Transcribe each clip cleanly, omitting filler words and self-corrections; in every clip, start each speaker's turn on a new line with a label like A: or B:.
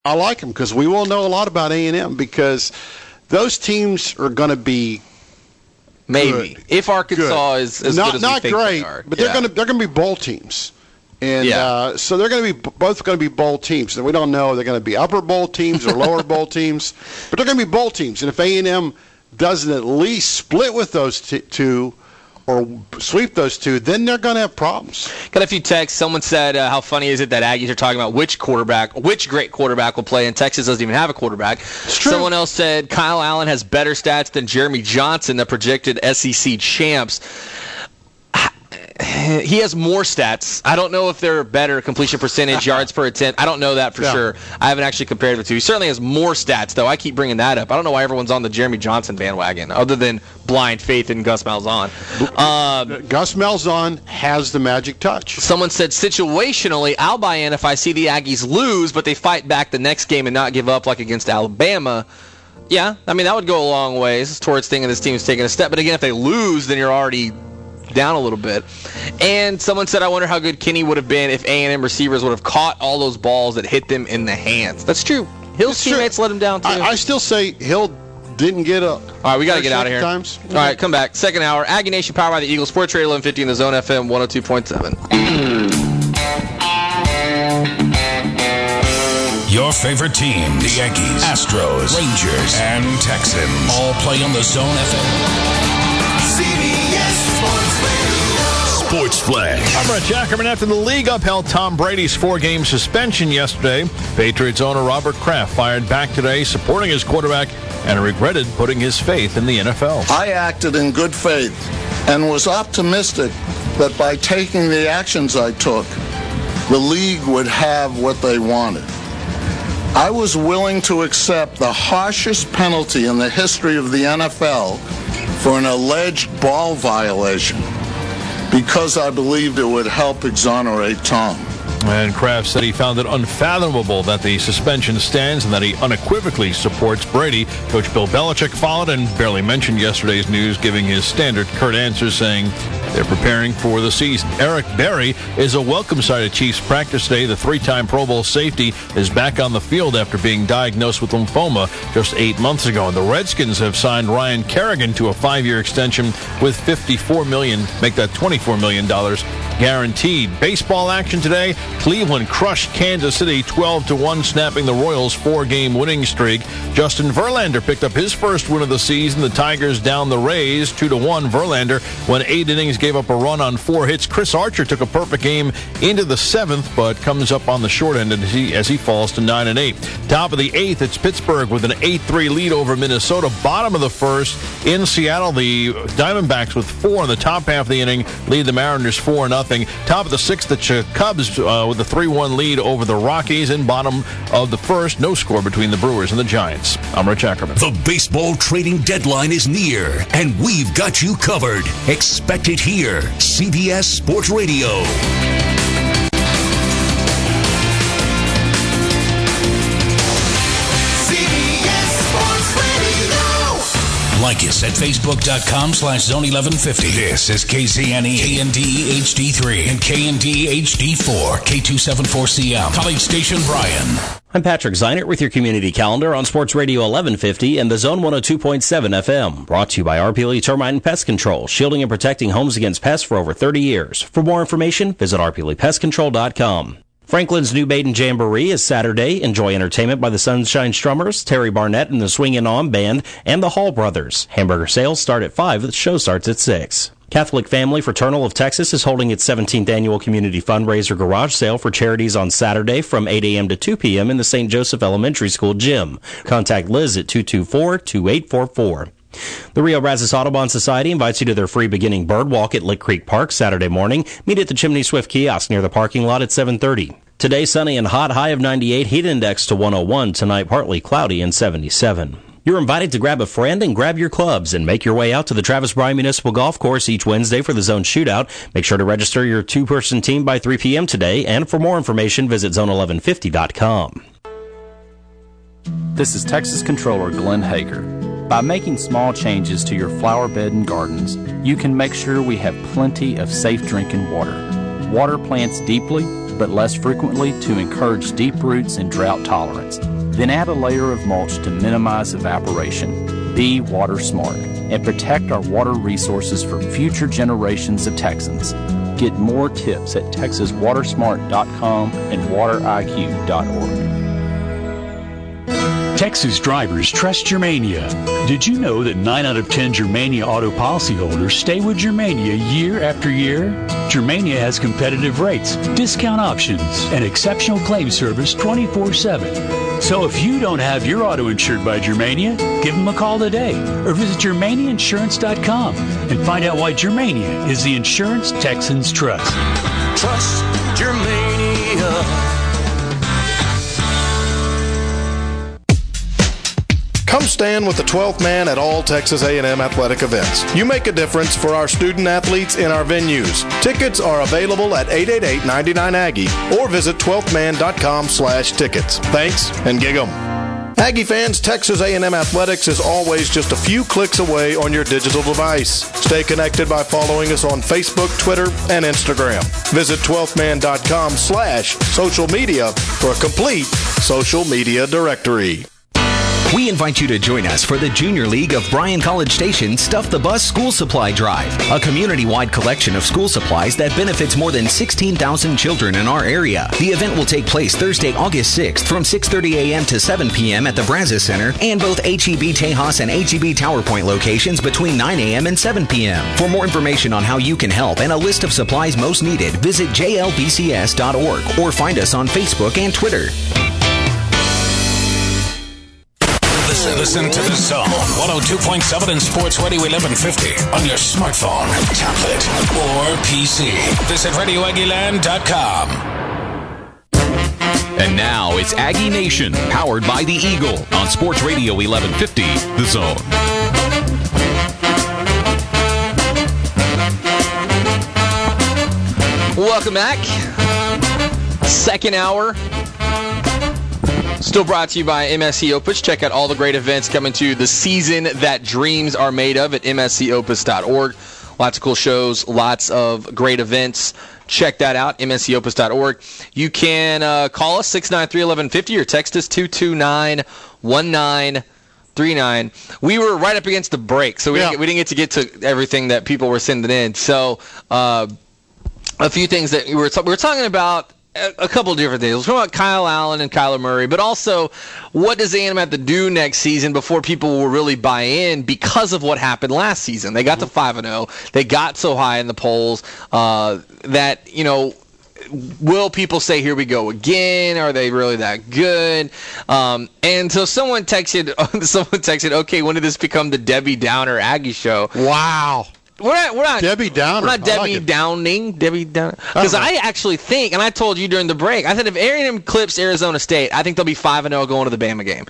A: I like them because we will know a lot about A&M because those teams are going to be
B: maybe
A: good.
B: If Arkansas is as good as
A: not
B: we think
A: great,
B: they are.
A: but they're going to be bowl teams. And so they're going to be both going to be bowl teams. And we don't know if they're going to be upper bowl teams or lower bowl teams, but they're going to be bowl teams. And if A&M doesn't at least split with those two or sweep those two, then they're going to have problems.
B: Got a few texts. Someone said, how funny is it that Aggies are talking about which great quarterback will play, and Texas doesn't even have a quarterback.
A: It's true.
B: Someone else said, Kyle Allen has better stats than Jeremy Johnson, the projected SEC champs. He has more stats. I don't know if they're better completion percentage, yards per attempt. I don't know that for sure. I haven't actually compared the two. He certainly has more stats, though. I keep bringing that up. I don't know why everyone's on the Jeremy Johnson bandwagon, other than blind faith in Gus Malzahn.
A: Gus Malzahn has the magic touch.
B: Someone said, situationally, I'll buy in if I see the Aggies lose, but they fight back the next game and not give up like against Alabama. Yeah, I mean, that would go a long ways towards thinking this team's taking a step. But again, if they lose, then you're already down a little bit. And someone said, I wonder how good Kenny would have been if A&M receivers would have caught all those balls that hit them in the hands. That's true. Hill's teammates let him down, too.
A: I still say Hill didn't get up.
B: All right, we got to get out of here.
A: Times.
B: All right, come back. Second hour. Aggie Nation powered by the Eagles. Sports Radio 1150 in the Zone FM 102.7.
C: Your favorite teams, the Yankees, Astros, Rangers, and Texans, all play on the Zone FM. CBS Sports Radio. Sports Flash.
D: I'm Brett Jackerman. After the league upheld Tom Brady's 4-game suspension yesterday, Patriots owner Robert Kraft fired back today, supporting his quarterback, and regretted putting his faith in the NFL.
E: I acted in good faith and was optimistic that by taking the actions I took, the league would have what they wanted. I was willing to accept the harshest penalty in the history of the NFL for an alleged ball violation because I believed it would help exonerate Tom.
D: And Kraft said he found it unfathomable that the suspension stands and that he unequivocally supports Brady. Coach Bill Belichick followed and barely mentioned yesterday's news, giving his standard curt answer saying they're preparing for the season. Eric Berry is a welcome sight at Chiefs practice today. The 3-time Pro Bowl safety is back on the field after being diagnosed with lymphoma just 8 months ago. And the Redskins have signed Ryan Kerrigan to a 5-year extension with $54 million, make that $24 million guaranteed. Baseball action today. Cleveland crushed Kansas City 12-1, snapping the Royals' 4-game winning streak. Justin Verlander picked up his first win of the season. The Tigers down the Rays 2-1. Verlander went 8 innings, gave up a run on 4 hits. Chris Archer took a perfect game into the 7th, but comes up on the short end as he falls to 9-8. Top of the 8th, it's Pittsburgh with an 8-3 lead over Minnesota. Bottom of the 1st, in Seattle, the Diamondbacks with 4 in the top half of the inning lead the Mariners 4-0. Top of the 6th, the Cubs with a 3-1 lead over the Rockies. In bottom of the 1st, no score between the Brewers and the Giants. I'm Rich Ackerman.
C: The baseball trading deadline is near, and we've got you covered. Expect it here. CBS Sports Radio. Like us at Facebook.com/Zone1150. This is KZNE, KNDE HD3, and KNDE HD4, K274CM, College Station Bryan.
F: I'm Patrick Zeinert with your community calendar on Sports Radio 1150 and the Zone 102.7 FM. Brought to you by RP Lee Termite and Pest Control, shielding and protecting homes against pests for over 30 years. For more information, visit rpleepestcontrol.com. Franklin's New Maiden Jamboree is Saturday. Enjoy entertainment by the Sunshine Strummers, Terry Barnett and the Swingin' On Band, and the Hall Brothers. Hamburger sales start at 5. The show starts at 6. Catholic Family Fraternal of Texas is holding its 17th annual community fundraiser garage sale for charities on Saturday from 8 a.m. to 2 p.m. in the St. Joseph Elementary School gym. Contact Liz at 224-2844. The Rio Brazos Audubon Society invites you to their free beginning bird walk at Lick Creek Park Saturday morning. Meet at the Chimney Swift kiosk near the parking lot at 7:30. Today, sunny and hot, high of 98, heat index to 101. Tonight, partly cloudy and 77. You're invited to grab a friend and grab your clubs and make your way out to the Travis Bryan Municipal Golf Course each Wednesday for the Zone Shootout. Make sure to register your 2-person team by 3 p.m. today, and for more information, visit zone1150.com.
G: This is Texas Controller Glenn Hager. By making small changes to your flower bed and gardens, you can make sure we have plenty of safe drinking water. Water plants deeply, but less frequently to encourage deep roots and drought tolerance. Then add a layer of mulch to minimize evaporation. Be water smart and protect our water resources for future generations of Texans. Get more tips at texaswatersmart.com and wateriq.org.
H: Texas drivers trust Germania. Did you know that 9 out of 10 Germania auto policyholders stay with Germania year after year? Germania has competitive rates, discount options, and exceptional claim service 24/7. So if you don't have your auto insured by Germania, give them a call today or visit GermaniaInsurance.com and find out why Germania is the insurance Texans trust.
C: Trust Germania.
I: Come stand with the 12th man at all Texas A&M athletic events. You make a difference for our student athletes in our venues. Tickets are available at 888-99-AGGIE or visit 12thman.com/tickets. Thanks, and gig 'em. Aggie fans, Texas A&M Athletics is always just a few clicks away on your digital device. Stay connected by following us on Facebook, Twitter, and Instagram. Visit 12thman.com/social media for a complete social media directory.
J: We invite you to join us for the Junior League of Bryan College Station Stuff the Bus School Supply Drive, a community-wide collection of school supplies that benefits more than 16,000 children in our area. The event will take place Thursday, August 6th from 6:30 a.m. to 7 p.m. at the Brazos Center and both HEB Tejas and HEB Tower Point locations between 9 a.m. and 7 p.m. For more information on how you can help and a list of supplies most needed, visit jlbcs.org or find us on Facebook and Twitter.
C: Listen to The Zone, 102.7 and Sports Radio 1150 on your smartphone, tablet, or PC. Visit RadioAggieland.com.
K: And now it's Aggie Nation, powered by the Eagle on Sports Radio 1150, The Zone.
B: Welcome back. Second hour. Still brought to you by MSC Opus. Check out all the great events coming to the season that dreams are made of at mscopus.org. Lots of cool shows, lots of great events. Check that out, mscopus.org. You can call us 693-1150 or text us 229-1939. We were right up against the break, so we didn't get to everything that people were sending in. So a few things that we were talking about. A couple of different things. We're talking about Kyle Allen and Kyler Murray, but also what does A&M have to do next season before people will really buy in because of what happened last season. They got to 5-0. They got so high in the polls that, will people say, here we go again? Are they really that good? And so someone texted, okay, when did this become the Debbie Downer Aggie show?
A: Wow.
B: We're not
A: Debbie Downer.
B: We're not Debbie Downing. Debbie Downer. Because I actually think, and I told you during the break, I said if A&M clips Arizona State, I think they'll be 5-0 going to the Bama game.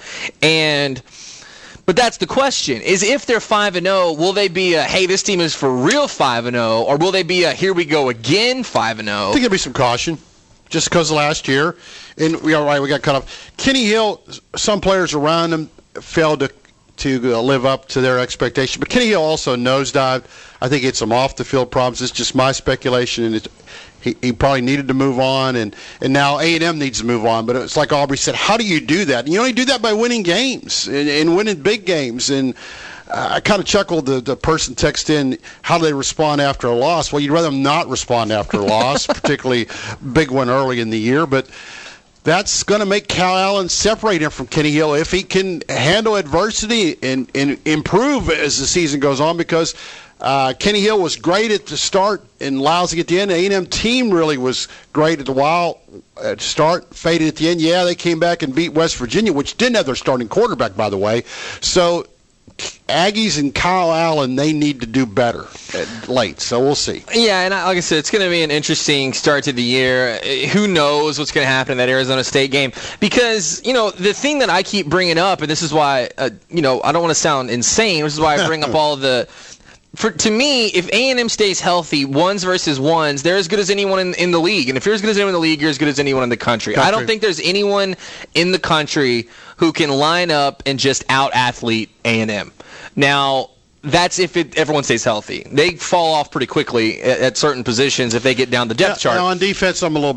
B: But that's the question: is if they're 5-0, will they be a hey, this team is for real 5-0, or will they be a here we go again 5-0?
A: I think there'll be some caution, just because of last year, and we got cut off. Kenny Hill, some players around him failed to live up to their expectation. But Kenny Hill also nosedived. I think it's some off-the-field problems. It's just my speculation, and he probably needed to move on, and now A&M needs to move on. But it's like Aubrey said, how do you do that? And you only do that by winning games and winning big games. And I kind of chuckled, the person texted in, how do they respond after a loss? Well, you'd rather them not respond after a loss, particularly big one early in the year. But that's going to make Kyle Allen separate him from Kenny Hill if he can handle adversity and improve as the season goes on, because Kenny Hill was great at the start and lousy at the end. The A&M team really was great at the start, faded at the end. Yeah, they came back and beat West Virginia, which didn't have their starting quarterback, by the way. So Aggies and Kyle Allen, they need to do better late, so we'll see.
B: Yeah, and like I said, it's going to be an interesting start to the year. Who knows what's going to happen in that Arizona State game? Because, the thing that I keep bringing up, and this is why, I don't want to sound insane, which is why I bring up all of the... To me, if A&M stays healthy, ones versus ones, they're as good as anyone in the league. And if you're as good as anyone in the league, you're as good as anyone in the country. I don't think there's anyone in the country who can line up and just out-athlete A&M. Now, that's if everyone stays healthy. They fall off pretty quickly at certain positions if they get down the depth chart.
A: Now, on defense, I'm a little bit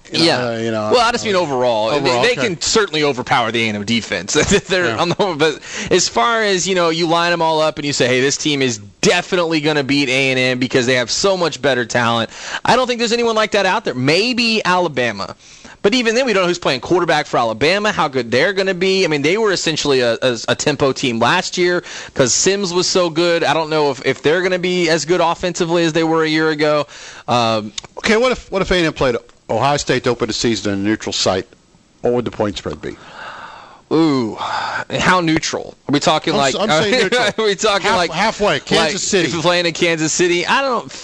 B: Well, I just mean overall. They can certainly overpower the A&M defense. But as far as, you line them all up and you say, hey, this team is definitely going to beat A&M because they have so much better talent. I don't think there's anyone like that out there. Maybe Alabama. But even then, we don't know who's playing quarterback for Alabama, how good they're going to be. I mean, they were essentially a tempo team last year because Sims was so good. I don't know if they're going to be as good offensively as they were a year ago.
A: Okay, what if A&M played Ohio State to open the season in a neutral site? What would the point spread be?
B: Ooh, how neutral? Are we talking
A: I'm saying neutral.
B: Are we talking
A: halfway? Kansas City.
B: If you're playing in Kansas City, I don't know,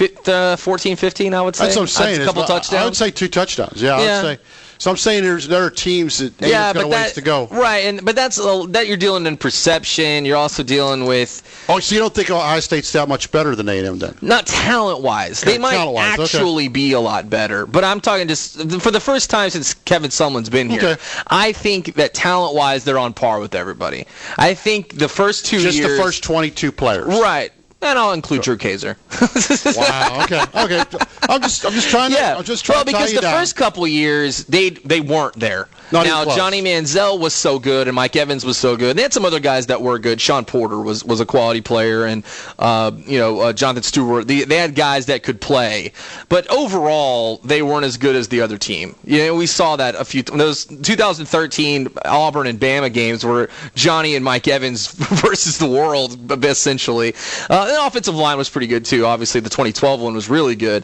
B: 14-15, I would say.
A: That's what I'm saying.
B: A couple touchdowns.
A: I would say 2 touchdowns. Yeah, I would say. So I'm saying there are teams that have got a ways to go.
B: Right, but that's that you're dealing in perception. You're also dealing with.
A: Oh, so you don't think Ohio State's that much better than A&M then?
B: Not talent-wise. They might actually be a lot better. But I'm talking just for the first time since Kevin Sumlin's been here. Okay. I think that talent-wise they're on par with everybody. I think the first 2 years.
A: Just the first 22 players.
B: Right. And I'll include Drew Kaiser.
A: Wow. Okay. I'm just trying to.
B: Yeah.
A: I'm just trying to tie you
B: because the
A: down.
B: first couple of years they weren't there. Now Johnny Manziel was so good, and Mike Evans was so good. They had some other guys that were good. Sean Porter was a quality player, and Jonathan Stewart. They had guys that could play, but overall they weren't as good as the other team. We saw that those 2013 Auburn and Bama games were Johnny and Mike Evans versus the world essentially. The offensive line was pretty good, too. Obviously, the 2012 one was really good.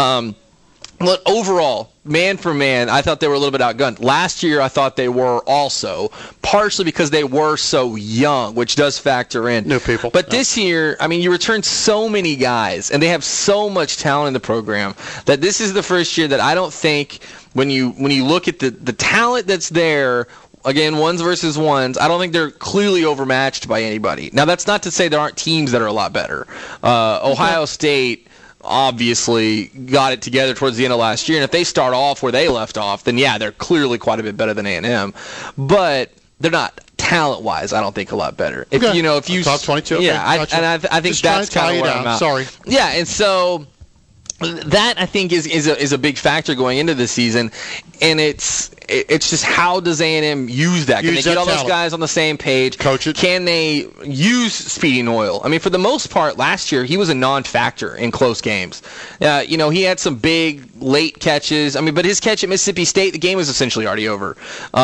B: But overall, man for man, I thought they were a little bit outgunned. Last year, I thought they were also, partially because they were so young, which does factor in.
A: New people.
B: But this year, I mean, you returned so many guys, and they have so much talent in the program, that this is the first year that I don't think, when you look at the talent that's there, again, ones versus ones, I don't think they're clearly overmatched by anybody. Now, that's not to say there aren't teams that are a lot better. Ohio State obviously got it together towards the end of last year, and if they start off where they left off, then yeah, they're clearly quite a bit better than A&M. But they're not talent-wise, I don't think, a lot is if you
A: top 22.
B: Yeah,
A: okay, gotcha.
B: I think
A: just
B: that's kind of where I'm at.
A: Sorry.
B: Yeah, and so that I think is a big factor going into this season, and it's just how does A&M use that? Can they get all those guys on the same page?
A: Coach it.
B: Can they use Speedy Noyle? I mean, for the most part, last year he was a non-factor in close games. He had some big late catches. I mean, but his catch at Mississippi State, the game was essentially already over.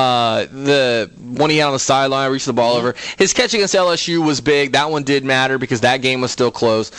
B: The one he had on the sideline, reached the ball over. His catch against LSU was big. That one did matter because that game was still close.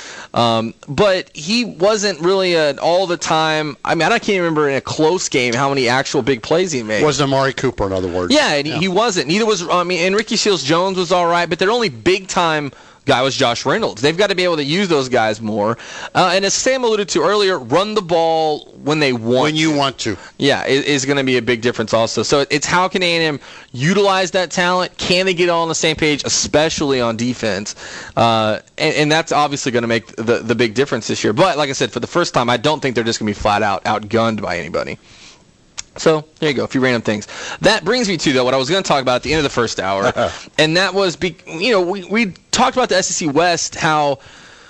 B: But he wasn't really all the time. I mean, I can't remember in a close game how many actual big plays he made.
A: Wasn't Amari Cooper, in other words.
B: Yeah, and he wasn't. Neither was, and Ricky Seals-Jones was all right, but their only big-time guy was Josh Reynolds. They've got to be able to use those guys more. And as Sam alluded to earlier, run the ball when they want
A: When you want to.
B: Yeah, is going to be a big difference also. So it's how can A&M utilize that talent? Can they get all on the same page, especially on defense? And that's obviously going to make the big difference this year. But like I said, for the first time, I don't think they're just going to be flat out outgunned by anybody. So, there you go, a few random things. That brings me to, though, what I was going to talk about at the end of the first hour, and that was, we talked about the SEC West, how,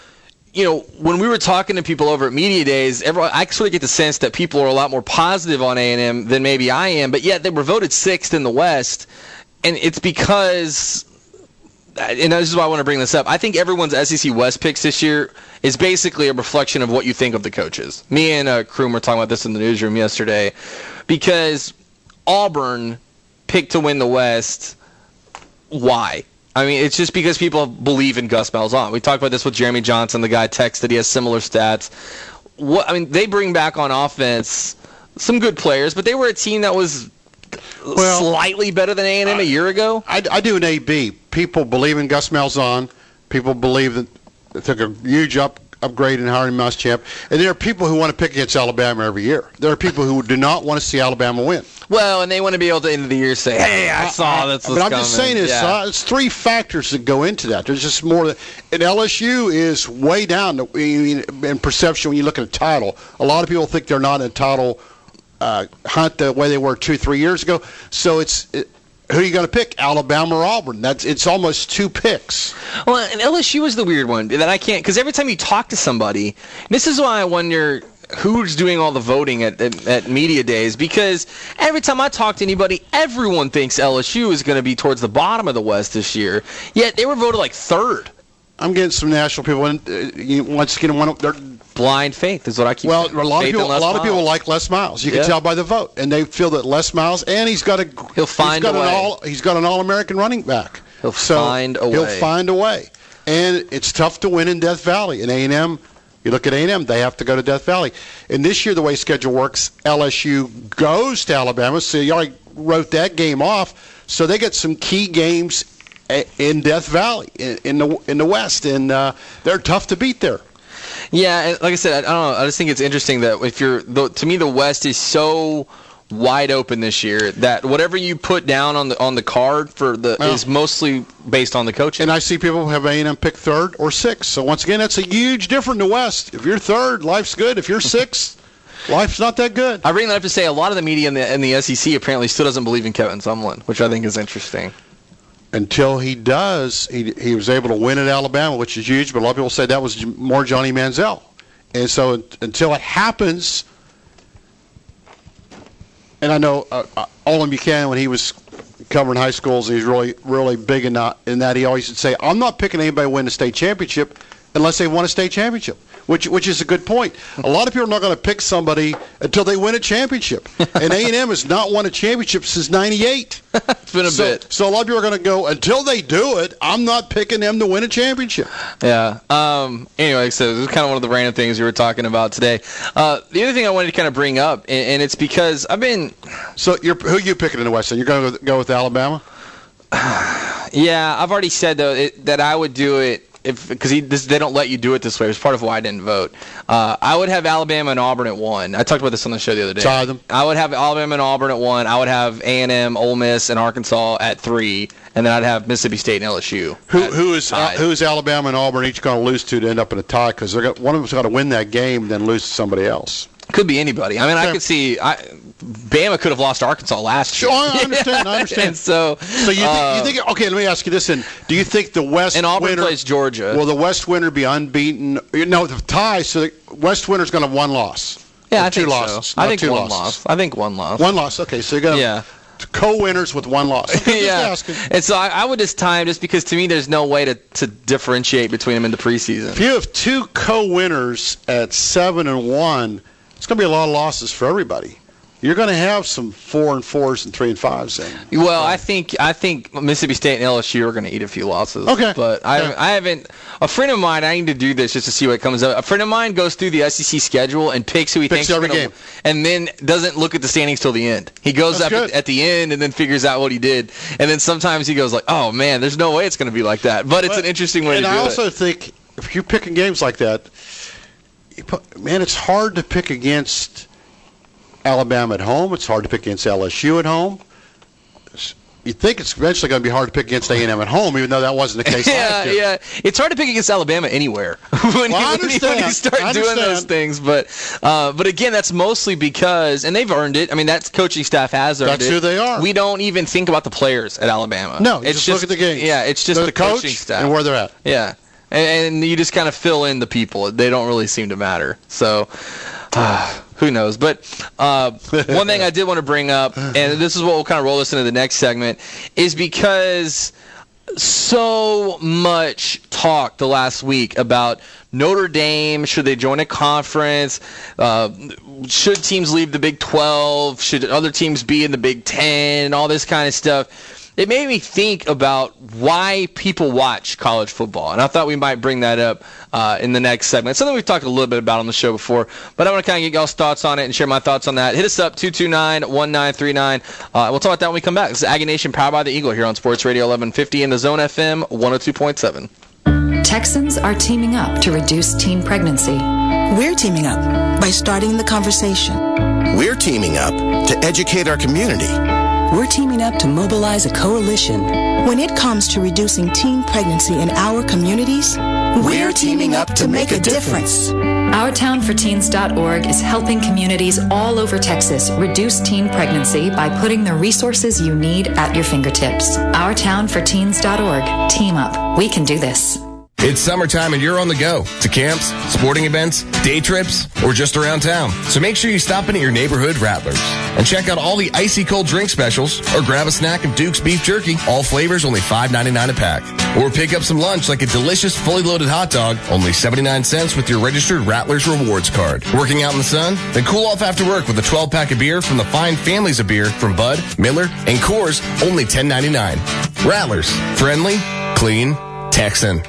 B: when we were talking to people over at Media Days, I sort of get the sense that people are a lot more positive on A&M than maybe I am, but yet they were voted 6th in the West, and it's because, and this is why I want to bring this up, I think everyone's SEC West picks this year is basically a reflection of what you think of the coaches. Me and Kroom were talking about this in the newsroom yesterday, because Auburn picked to win the West. Why? I mean, it's just because people believe in Gus Malzahn. We talked about this with Jeremy Johnson. The guy texted he has similar stats. They bring back on offense some good players, but they were a team that was slightly better than A&M a year ago.
A: I do an A-B. People believe in Gus Malzahn. People believe that they took a huge upgrade in hiring Muschamp. And there are people who want to pick against Alabama every year. There are people who do not want to see Alabama win.
B: Well, and they want to be able to, at the end of the year, say, hey, I saw this was coming.
A: But I'm just saying it's 3 factors that go into that. There's just more. And LSU is way down in perception when you look at a title. A lot of people think they're not in a title hunt the way they were 2-3 years ago. So who are you going to pick, Alabama or Auburn? It's almost 2 picks.
B: Well, and LSU is the weird one that I can't, because every time you talk to somebody, this is why I wonder, who's doing all the voting at media days, because every time I talk to anybody, everyone thinks LSU is going to be towards the bottom of the West this year, yet they were voted like third.
A: I'm getting some national people. Once again, they're
B: blind faith is what I keep saying.
A: A lot of people like Les Miles. You can tell by the vote, and they feel that Les Miles, and he's got an All-American running back.
B: He'll find a way.
A: And it's tough to win in Death Valley. In A&M, you look at A&M, they have to go to Death Valley. And this year, the way schedule works, LSU goes to Alabama, so you already wrote that game off. So they get some key games in Death Valley, in the West, and they're tough to beat there.
B: Yeah, like I said, I don't know. I just think it's interesting that to me, the West is so wide open this year that whatever you put down on the card is mostly based on the coaching.
A: And I see people have A&M pick third or sixth. So once again, that's a huge difference in the West. If you're third, life's good. If you're sixth, life's not that good.
B: I bring that up to say a lot of the media in the SEC apparently still doesn't believe in Kevin Sumlin, which I think is interesting.
A: Until he does, he was able to win at Alabama, which is huge, but a lot of people say that was more Johnny Manziel. And so until it happens, and I know Olin Buchanan, when he was covering high schools, he's really, really big in that, he always would say, I'm not picking anybody to win a state championship unless they won a state championship. Which is a good point. A lot of people are not going to pick somebody until they win a championship. And A&M has not won a championship since '98.
B: It's been a bit.
A: So a lot of people are going to go, until they do it, I'm not picking them to win a championship.
B: Yeah. Anyway, so this is kind of one of the random things we were talking about today. The other thing I wanted to kind of bring up, and it's because I've been...
A: So who are you picking in the West? You're going to go with Alabama?
B: Yeah, I've already said, though, that I would do it because they don't let you do it this way. It was part of why I didn't vote. I would have Alabama and Auburn at 1. I talked about this on the show the other day.
A: Tie them.
B: I would have Alabama and Auburn at 1. I would have A&M, Ole Miss, and Arkansas at 3, and then I'd have Mississippi State and LSU.
A: Who is Alabama and Auburn each going to lose to end up in a tie? Because one of them's got to win that game, then lose to somebody else.
B: Could be anybody. I mean, I could see Bama could have lost Arkansas last year.
A: Sure, I understand.
B: And so
A: you think? Okay, let me ask you this: then, do you think the West
B: and Auburn
A: winner
B: plays Georgia?
A: Will the West winner be unbeaten? No, the tie. So the West winner's going to have one loss.
B: Yeah, I think
A: two losses.
B: So. I think one loss. I think one loss.
A: One loss. Okay, so you're going to co-winners with one loss.
B: Just and so I would just tie them just because to me there's no way to differentiate between them in the preseason.
A: If you have two co-winners at 7-1. It's going to be a lot of losses for everybody. You're going to have some 4-4s and 3-5s.
B: Well, I think Mississippi State and LSU are going to eat a few losses.
A: Okay.
B: But I haven't. A friend of mine, I need to do this just to see what comes up. A friend of mine goes through the SEC schedule and picks who he thinks
A: every game,
B: and then doesn't look at the standings till the end. He goes up at the end and then figures out what he did. And then sometimes he goes like, "Oh man, there's no way it's going to be like that." But it's an interesting way to do it.
A: And I also think if you're picking games like that, man, it's hard to pick against Alabama at home. It's hard to pick against LSU at home. You think it's eventually going to be hard to pick against A&M at home, even though that wasn't the case last year.
B: Yeah, it's hard to pick against Alabama anywhere when you start doing those things. But again, that's mostly because, and they've earned it. I mean, that coaching staff has earned it.
A: That's who they are.
B: We don't even think about the players at Alabama.
A: No, it's just look at the games.
B: Yeah, it's just the
A: coach
B: coaching staff
A: and where they're at.
B: Yeah. And you just kind of fill in the people. They don't really seem to matter. So, who knows? But one thing I did want to bring up, and this is what we'll kind of roll this into the next segment, is because so much talk the last week about Notre Dame, should they join a conference? Should teams leave the Big 12? Should other teams be in the Big 10? And all this kind of stuff. It made me think about why people watch college football, and I thought we might bring that up in the next segment. It's something we've talked a little bit about on the show before, but I want to kind of get y'all's thoughts on it and share my thoughts on that. Hit us up, 229-1939. We'll talk about that when we come back. This is Aggie Nation, powered by the Eagle, here on Sports Radio 1150 in the Zone FM 102.7.
L: Texans are teaming up to reduce teen pregnancy.
M: We're teaming up by starting the conversation.
N: We're teaming up to educate our community.
M: We're teaming up to mobilize a coalition. When it comes to reducing teen pregnancy in our communities, we're teaming up to make a difference.
L: OurTownForTeens.org is helping communities all over Texas reduce teen pregnancy by putting the resources you need at your fingertips. OurTownForTeens.org. Team up. We can do this.
O: It's summertime and you're on the go to camps, sporting events, day trips, or just around town. So make sure you stop in at your neighborhood Rattlers and check out all the icy cold drink specials or grab a snack of Duke's beef jerky. All flavors only $5.99 a pack. Or pick up some lunch like a delicious fully loaded hot dog, only 79 cents with your registered Rattlers Rewards card. Working out in the sun? Then cool off after work with a 12-pack of beer from the fine families of beer from Bud, Miller, and Coors, only $10.99. Rattlers. Friendly, clean, Texan.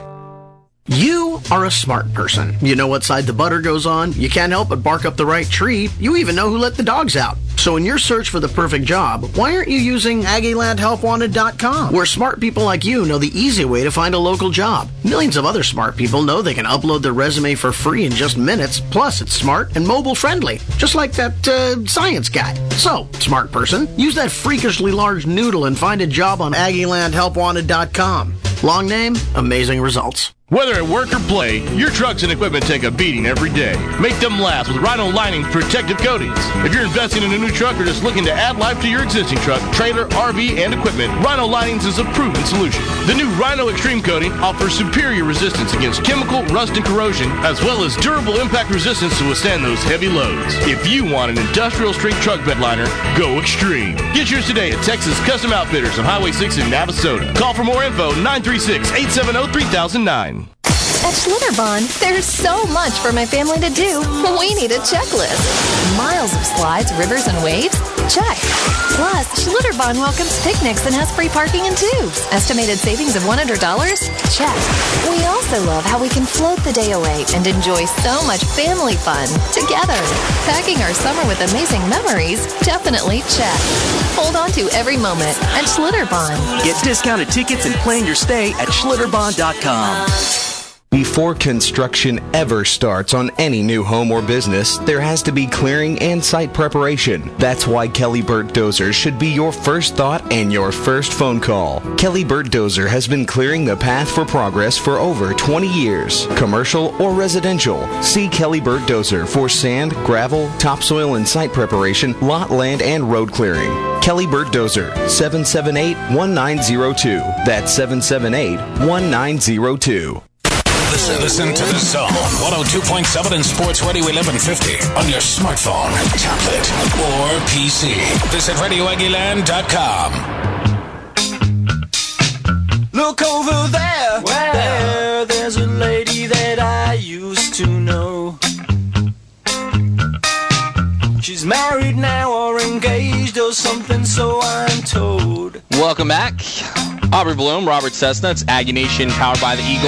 P: You are a smart person. You know what side the butter goes on. You can't help but bark up the right tree. You even know who let the dogs out. So in your search for the perfect job, why aren't you using AggieLandHelpWanted.com, where smart people like you know the easy way to find a local job? Millions of other smart people know they can upload their resume for free in just minutes. Plus, it's smart and mobile friendly, just like that science guy. So, smart person, use that freakishly large noodle and find a job on AggieLandHelpWanted.com. Long name, amazing results.
Q: Whether at work or play, your trucks and equipment take a beating every day. Make them last with Rhino Lining Protective Coatings. If you're investing in a new truck or just looking to add life to your existing truck, trailer, RV, and equipment, Rhino Linings is a proven solution. The new Rhino Extreme Coating offers superior resistance against chemical, rust, and corrosion, as well as durable impact resistance to withstand those heavy loads. If you want an industrial-strength truck bed liner, go Extreme. Get yours today at Texas Custom Outfitters on Highway 6 in Navasota. Call for more info, 936-870-3009.
R: At Schlitterbahn, there's so much for my family to do. We need a checklist. Miles of slides, rivers, and waves? Check. Plus, Schlitterbahn welcomes picnics and has free parking and tubes. Estimated savings of $100? Check. We also love how we can float the day away and enjoy so much family fun together. Packing our summer with amazing memories? Definitely check. Hold on to every moment at Schlitterbahn.
S: Get discounted tickets and plan your stay at Schlitterbahn.com.
J: Before construction ever starts on any new home or business, there has to be clearing and site preparation. That's why Kelly Burt Dozer should be your first thought and your first phone call. Kelly Burt Dozer has been clearing the path for progress for over 20 years. Commercial or residential, see Kelly Burt Dozer for sand, gravel, topsoil and site preparation, lot, land, and road clearing. Kelly Burt Dozer, 778-1902. That's 778-1902.
C: Listen to The Zone, 102.7 in Sports Radio 1150 on your smartphone, tablet, or PC. Visit RadioAggieLand.com.
T: Look over there, there's a lady that I used to know. She's married now or engaged or something, so I'm told.
B: Welcome back. Aubrey Bloom, Robert Cessna. It's Aggie Nation, powered by the Eagle.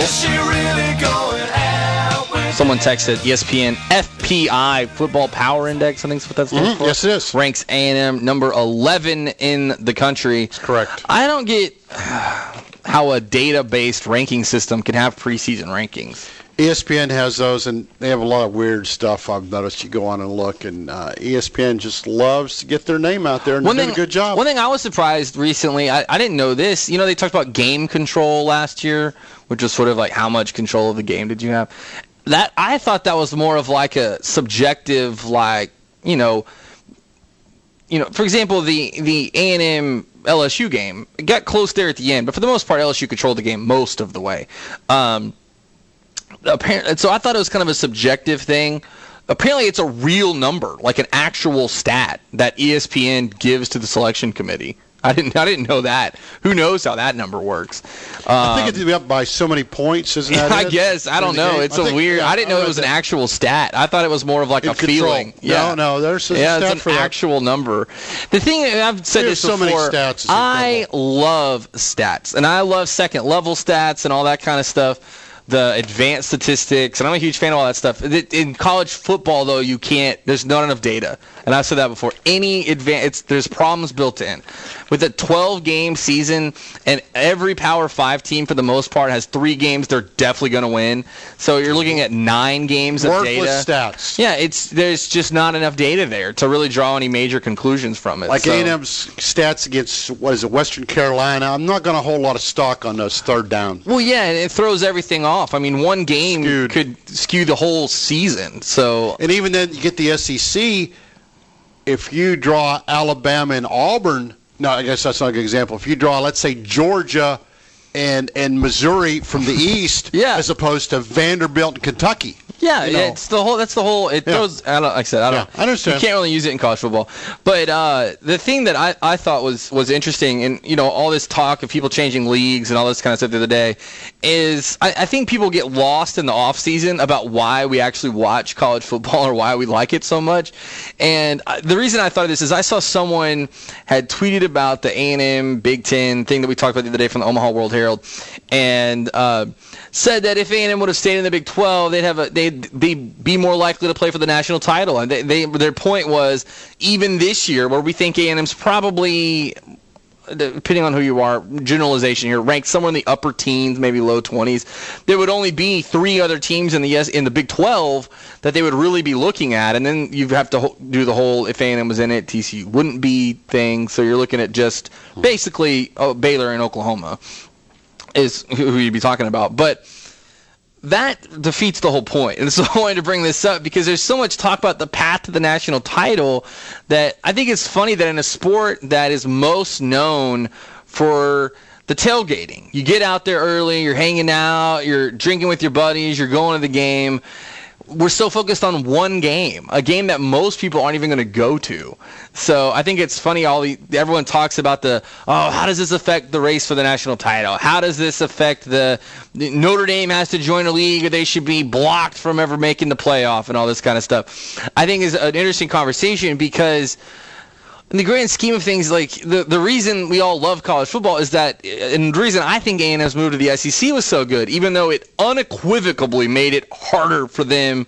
B: Someone texted ESPN FPI, Football Power Index, I think is what that stands for.
A: Yes, it is.
B: Ranks A&M number 11 in the country.
A: That's correct.
B: I don't get how a data-based ranking system can have preseason rankings.
A: ESPN has those, and they have a lot of weird stuff I've noticed. You go on and look, and ESPN just loves to get their name out there and do a good job.
B: One thing I was surprised recently, I didn't know this. You know, they talked about game control last year, which was sort of like how much control of the game did you have. That I thought that was more of like a subjective, like, you know, for example, the A&M LSU game, it got close there at the end, but for the most part, LSU controlled the game most of the way. Apparently, so I thought it was kind of a subjective thing. Apparently, it's a real number, like an actual stat that ESPN gives to the selection committee. I didn't know that. Who knows how that number works?
A: I think it's up by so many points, isn't that
B: I guess. I don't know. It's weird. I didn't know it was an actual stat. I thought it was more of like a feeling.
A: Yeah. No, there's a stat
B: it's an actual number. The thing, I've said this before,
A: many stats.
B: I love stats, and I love second-level stats and all that kind of stuff. The advanced statistics, and I'm a huge fan of all that stuff. In college football, though, there's not enough data. And I've said that before. There's problems built in. With a 12-game season, and every Power 5 team, for the most part, has 3 games they're definitely going to win. So you're looking at 9 games of data.
A: Worthless stats.
B: Yeah, there's just not enough data there to really draw any major conclusions from it.
A: Like A&M's stats against, Western Carolina, I'm not going to hold a lot of stock on those third down.
B: Well, yeah, and it throws everything off. I mean, one game could skew the whole season. So,
A: and even then, you get the SEC. If you draw Alabama and Auburn, no, I guess that's not a good example. If you draw, let's say, Georgia and Missouri from the East, as opposed to Vanderbilt and Kentucky.
B: Yeah, it's the whole. That's the whole. It goes. Like I said, I
A: understand.
B: You can't really use it in college football. But the thing that I thought was interesting, and all this talk of people changing leagues and all this kind of stuff the other day, is I think people get lost in the off season about why we actually watch college football or why we like it so much. And the reason I thought of this is I saw someone had tweeted about the A&M Big Ten thing that we talked about the other day from the Omaha World Herald, and said that if A&M would have stayed in the Big 12, they'd be more likely to play for the national title. And their point was, even this year, where we think A&M's probably, depending on who you are, generalization here, ranked somewhere in the upper teens, maybe low 20s, there would only be 3 other teams in the Big 12 that they would really be looking at. And then you have to do the whole if A&M was in it, TCU wouldn't be thing. So you're looking at just basically Baylor and Oklahoma is who you'd be talking about. But that defeats the whole point. And so I wanted to bring this up because there's so much talk about the path to the national title that I think it's funny that in a sport that is most known for the tailgating, you get out there early, you're hanging out, you're drinking with your buddies, you're going to the game. We're so focused on one game, a game that most people aren't even going to go to. So I think it's funny everyone talks about how does this affect the race for the national title? How does this affect the Notre Dame has to join a league or they should be blocked from ever making the playoff and all this kind of stuff. I think is an interesting conversation because in the grand scheme of things, like the reason we all love college football is that, and the reason I think A&M's move to the SEC was so good, even though it unequivocally made it harder for them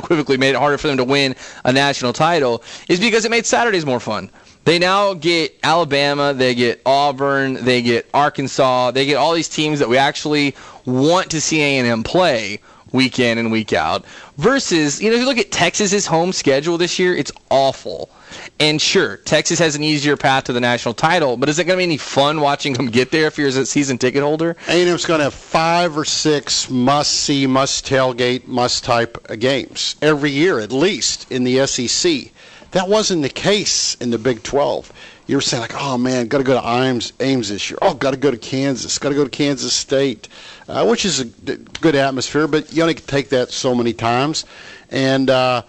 B: to win a national title, is because it made Saturdays more fun. They now get Alabama, they get Auburn, they get Arkansas, they get all these teams that we actually want to see A&M play week in and week out. Versus, if you look at Texas's home schedule this year, it's awful. And sure, Texas has an easier path to the national title, but is it going to be any fun watching them get there if you're a season ticket holder?
A: A&M's going to have 5 or 6 must-see, must-tailgate, must-type games every year at least in the SEC. That wasn't the case in the Big 12. You were saying, like, oh, man, got to go to Ames this year. Oh, got to go to Kansas. Got to go to Kansas State, which is a good atmosphere, but you only can take that so many times. And the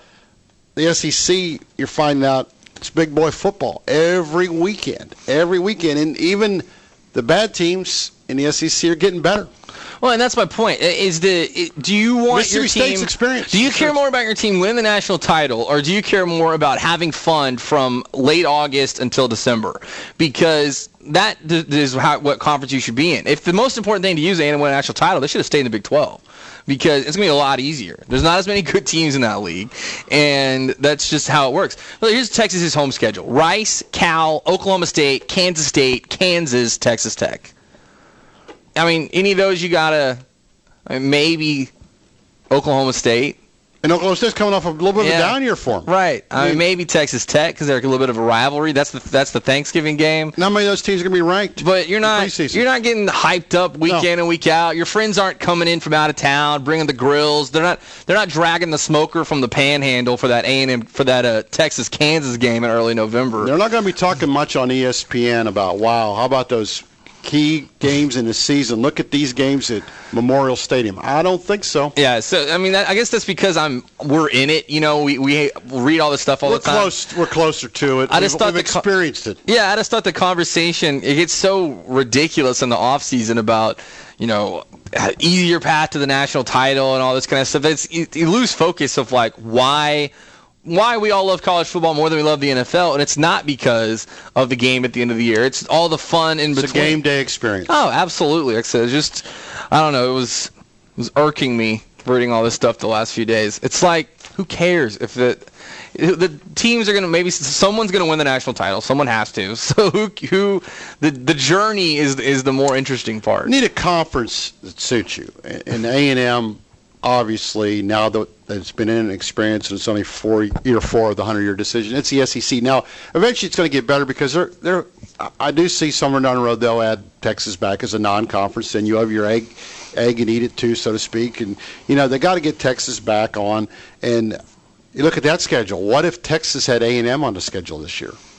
A: SEC, you're finding out it's big boy football every weekend. And even the bad teams in the SEC are getting better.
B: Well, and that's my point. Do you want
A: Mississippi
B: your team?
A: State's experience.
B: Do you care more about your team winning the national title, or do you care more about having fun from late August until December? Because that is what conference you should be in. If the most important thing to use A&M win a national title, they should have stayed in the Big 12. Because it's going to be a lot easier. There's not as many good teams in that league, and that's just how it works. Well, here's Texas's home schedule. Rice, Cal, Oklahoma State, Kansas, Texas Tech. I mean, any of those you got to maybe Oklahoma State.
A: And Oklahoma State's coming off a little bit of a down year for them.
B: Right. I mean, maybe Texas Tech because they're a little bit of a rivalry. That's the Thanksgiving game.
A: Not many of those teams are going to be ranked.
B: But you're not getting hyped up week in and week out. Your friends aren't coming in from out of town, bringing the grills. They're not dragging the smoker from the Panhandle for that Texas Kansas game in early November.
A: They're not going to be talking much on ESPN about how about those key games in the season. Look at these games at Memorial Stadium. I don't think so.
B: Yeah, so I mean, I guess that's because we're in it. We read all this stuff all the time.
A: We're closer to it. We've experienced it.
B: Yeah, I just thought the conversation it gets so ridiculous in the off season about easier path to the national title and all this kind of stuff. You lose focus of like why we all love college football more than we love the NFL, and it's not because of the game at the end of the year. It's all the fun in between.
A: It's a game day experience.
B: Oh, absolutely. Like I said, I don't know. It was irking me reading all this stuff the last few days. It's like, who cares if the teams are going to maybe someone's going to win the national title. Someone has to. So the journey is the more interesting part.
A: You need a conference that suits you, and A&M. Obviously, now that it's been in an experience and it's only year 4 of the 100-year decision, it's the SEC. Now, eventually it's going to get better because I do see somewhere down the road they'll add Texas back as a non-conference, and you have your egg and eat it too, so to speak. And, they got to get Texas back on. And you look at that schedule. What if Texas had A&M on the schedule this year?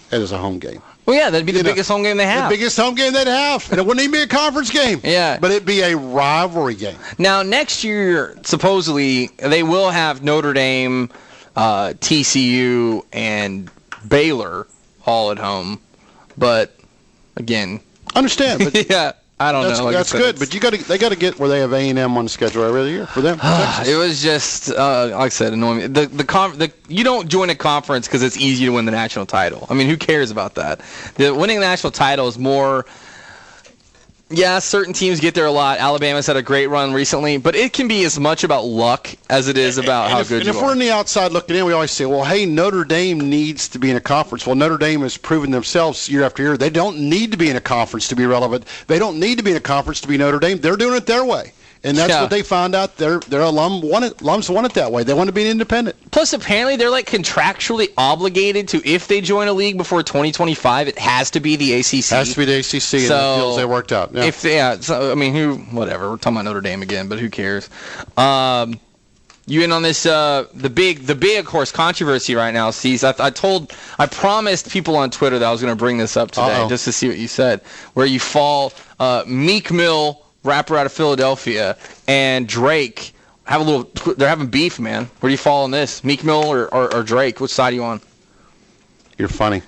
A: as a home game.
B: Well, yeah, that'd be the biggest home game they have.
A: The biggest home game they'd have. And it wouldn't even be a conference game.
B: Yeah.
A: But it'd be a rivalry game.
B: Now, next year, supposedly, they will have Notre Dame, TCU, and Baylor all at home. But, again...
A: Understand, but...
B: yeah. I don't know.
A: That's good, but they got to get where they have A&M on the schedule every year for them.
B: It was just, like I said, annoying. You don't join a conference because it's easy to win the national title. I mean, who cares about that? Winning the national title is more. Yeah, certain teams get there a lot. Alabama's had a great run recently, but it can be as much about luck as it is about how good you are.
A: And if we're on the outside looking in, we always say, well, hey, Notre Dame needs to be in a conference. Well, Notre Dame has proven themselves year after year. They don't need to be in a conference to be relevant. They don't need to be in a conference to be Notre Dame. They're doing it their way. And that's what they found out. Their alums want it that way. They want to be independent.
B: Plus, apparently, they're like contractually obligated to, if they join a league before 2025, it has to be the ACC.
A: Has to be the ACC, and the deals they worked out. Yeah.
B: I mean, whatever. We're talking about Notre Dame again, but who cares? You in on this? The big, of course, controversy right now. Cease. I promised people on Twitter that I was going to bring this up today, just to see what you said. Where you fall, Meek Mill, rapper out of Philadelphia, and Drake they're having beef, man. Where do you fall on this? Meek Mill or Drake? Which side are you on?
A: You're funny.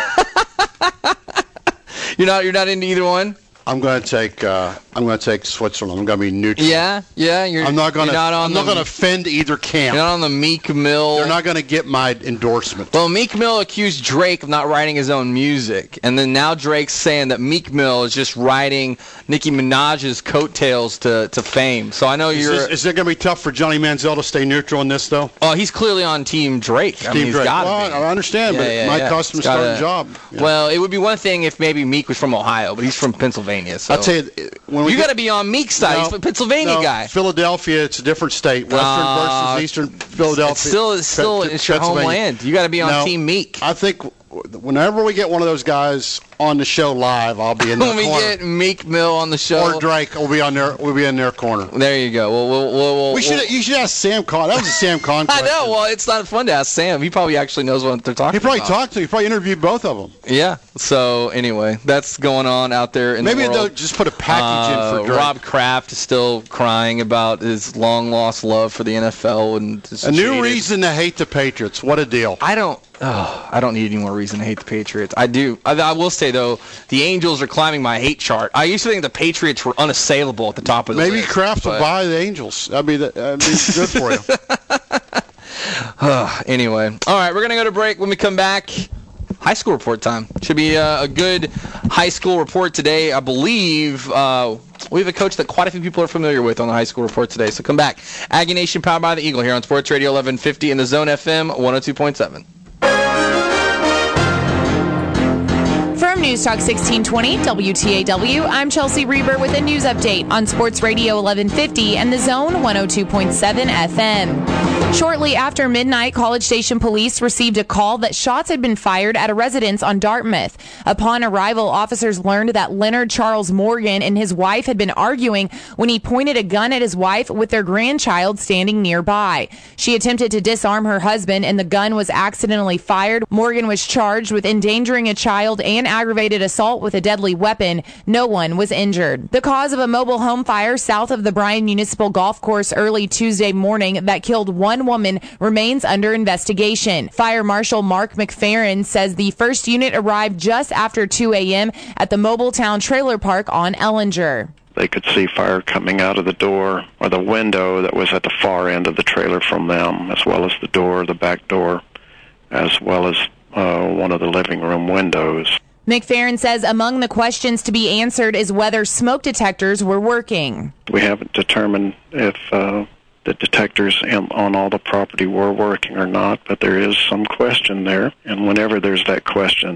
B: You're not into either one?
A: I'm going to take Switzerland. I'm going to be neutral.
B: Yeah.
A: I'm not going to offend either camp.
B: You're not on the Meek Mill.
A: They're not going to get my endorsement.
B: Well, Meek Mill accused Drake of not writing his own music, and then now Drake's saying that Meek Mill is just riding Nicki Minaj's coattails to fame. So I know
A: Is it going to be tough for Johnny Manziel to stay neutral in this, though?
B: Oh, he's clearly on Team Drake.
A: He's got to be. I understand, but it might cost him a starting job.
B: Yeah. Well, it would be one thing if maybe Meek was from Ohio, but he's from Pennsylvania. So.
A: I'll tell you,
B: you got to be on Meek's side. He's a Pennsylvania guy.
A: Philadelphia, it's a different state. Western versus Eastern Philadelphia.
B: It's still your homeland. You got to be on Team Meek.
A: I think whenever we get one of those guys on the show live, I'll be in their corner.
B: When we get Meek Mill on the show,
A: or Drake, we'll be in their corner.
B: There you go.
A: You should ask Sam Conn. That was a Sam Conn question.
B: I know. Well, it's not fun to ask Sam. He probably actually knows what they're talking about.
A: He probably talked to. He probably interviewed both of them.
B: Yeah. So anyway, that's going on out there in the world.
A: Maybe they'll just put a package in for Drake.
B: Rob Kraft is still crying about his long lost love for the NFL and
A: a new reason to hate the Patriots. What a deal!
B: I don't need any more reason to hate the Patriots. I do. I will say, though, the Angels are climbing my hate chart. I used to think the Patriots were unassailable at the top of the list.
A: Maybe Kraft will buy the Angels. That'd be good for you.
B: Anyway. All right, we're going to go to break. When we come back, high school report time. Should be a good high school report today. I believe we have a coach that quite a few people are familiar with on the high school report today. So come back. Aggie Nation, powered by the Eagle, here on Sports Radio 1150 in the Zone FM 102.7.
U: From News Talk 1620 WTAW, I'm Chelsea Reber with a news update on Sports Radio 1150 and the Zone 102.7 FM. Shortly after midnight, College Station police received a call that shots had been fired at a residence on Dartmouth. Upon arrival, officers learned that Leonard Charles Morgan and his wife had been arguing when he pointed a gun at his wife with their grandchild standing nearby. She attempted to disarm her husband and the gun was accidentally fired. Morgan was charged with endangering a child and aggravated assault with a deadly weapon. No one was injured. The cause of a mobile home fire south of the Bryan Municipal Golf Course early Tuesday morning that killed one woman remains under investigation. Fire Marshal Mark McFerrin says the first unit arrived just after 2 a.m. at the Mobile Town Trailer Park on Ellinger.
V: They could see fire coming out of the door or the window that was at the far end of the trailer from them, as well as the door, the back door, as well as one of the living room windows.
U: McFerrin says among the questions to be answered is whether smoke detectors were working.
V: We haven't determined if the detectors on all the property were working or not, but there is some question there. And whenever there's that question,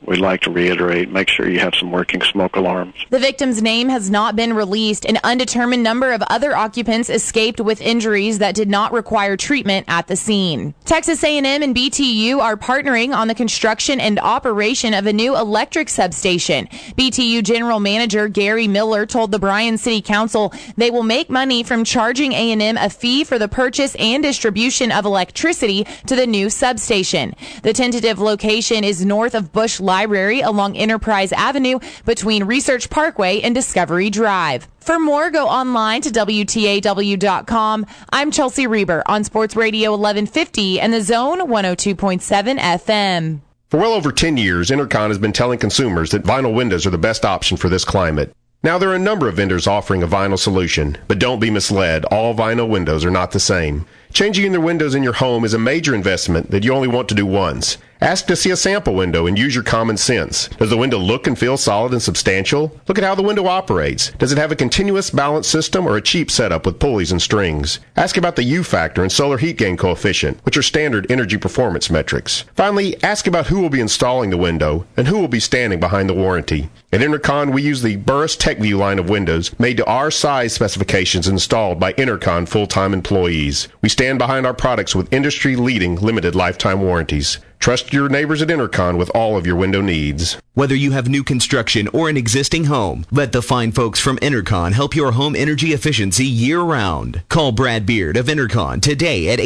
V: we'd like to reiterate, make sure you have some working smoke alarms.
U: The victim's name has not been released. An undetermined number of other occupants escaped with injuries that did not require treatment at the scene. Texas A&M and BTU are partnering on the construction and operation of a new electric substation. BTU General Manager Gary Miller told the Bryan City Council they will make money from charging A&M a fee for the purchase and distribution of electricity to the new substation. The tentative location is north of Bush Library along Enterprise Avenue between Research Parkway and Discovery Drive. For more, go online to WTAW.com. I'm Chelsea Reber on Sports Radio 1150 and the Zone 102.7 FM.
D: For well over 10 years, Intercon has been telling consumers that vinyl windows are the best option for this climate. Now, there are a number of vendors offering a vinyl solution, but don't be misled. All vinyl windows are not the same. Changing the windows in your home is a major investment that you only want to do once. Ask to see a sample window and use your common sense. Does the window look and feel solid and substantial? Look at how the window operates. Does it have a continuous balance system or a cheap setup with pulleys and strings? Ask about the U factor and solar heat gain coefficient, which are standard energy performance metrics. Finally, ask about who will be installing the window and who will be standing behind the warranty. At Intercon, we use the Burris TechView line of windows made to our size specifications installed by Intercon full-time employees. We stand behind our products with industry-leading limited lifetime warranties. Trust your neighbors at Intercon with all of your window needs.
J: Whether you have new construction or an existing home, let the fine folks from Intercon help your home energy efficiency year-round. Call Brad Beard of Intercon today at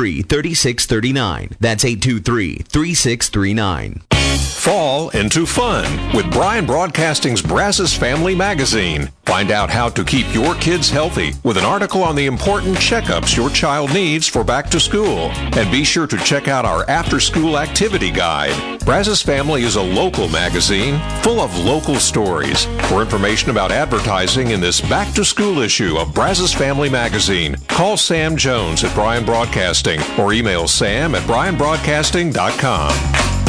J: 823-3639. That's 823-3639.
E: Fall into fun with Bryan Broadcasting's Brazos Family Magazine. Find out how to keep your kids healthy with an article on the important checkups your child needs for back to school. And be sure to check out our after-school activity guide. Brazos Family is a local magazine full of local stories. For information about advertising in this back-to-school issue of Brazos Family Magazine, call Sam Jones at Bryan Broadcasting or email sam@bryanbroadcasting.com.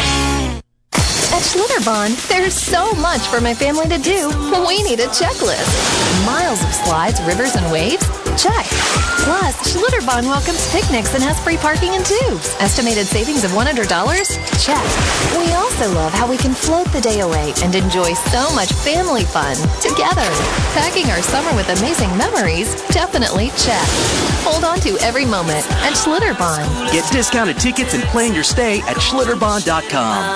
R: At Schlitterbahn, there's so much for my family to do. We need a checklist. Miles of slides, rivers, and waves? Check. Plus, Schlitterbahn welcomes picnics and has free parking and tubes. Estimated savings of $100? Check. We also love how we can float the day away and enjoy so much family fun together. Packing our summer with amazing memories? Definitely check. Hold on to every moment at Schlitterbahn.
S: Get discounted tickets and plan your stay at Schlitterbahn.com.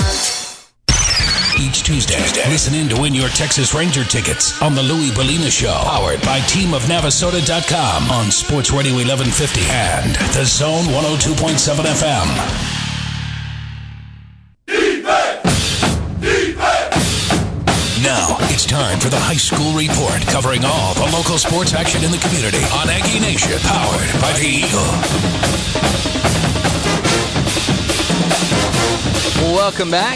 C: Each Tuesday, listen in to win your Texas Ranger tickets on the Louis Bellina Show, powered by teamofnavasota.com on Sports Radio 1150 and the Zone 102.7 FM. Now, it's time for the High School Report, covering all the local sports action in the community on Aggie Nation, powered by the Eagle.
B: Welcome back.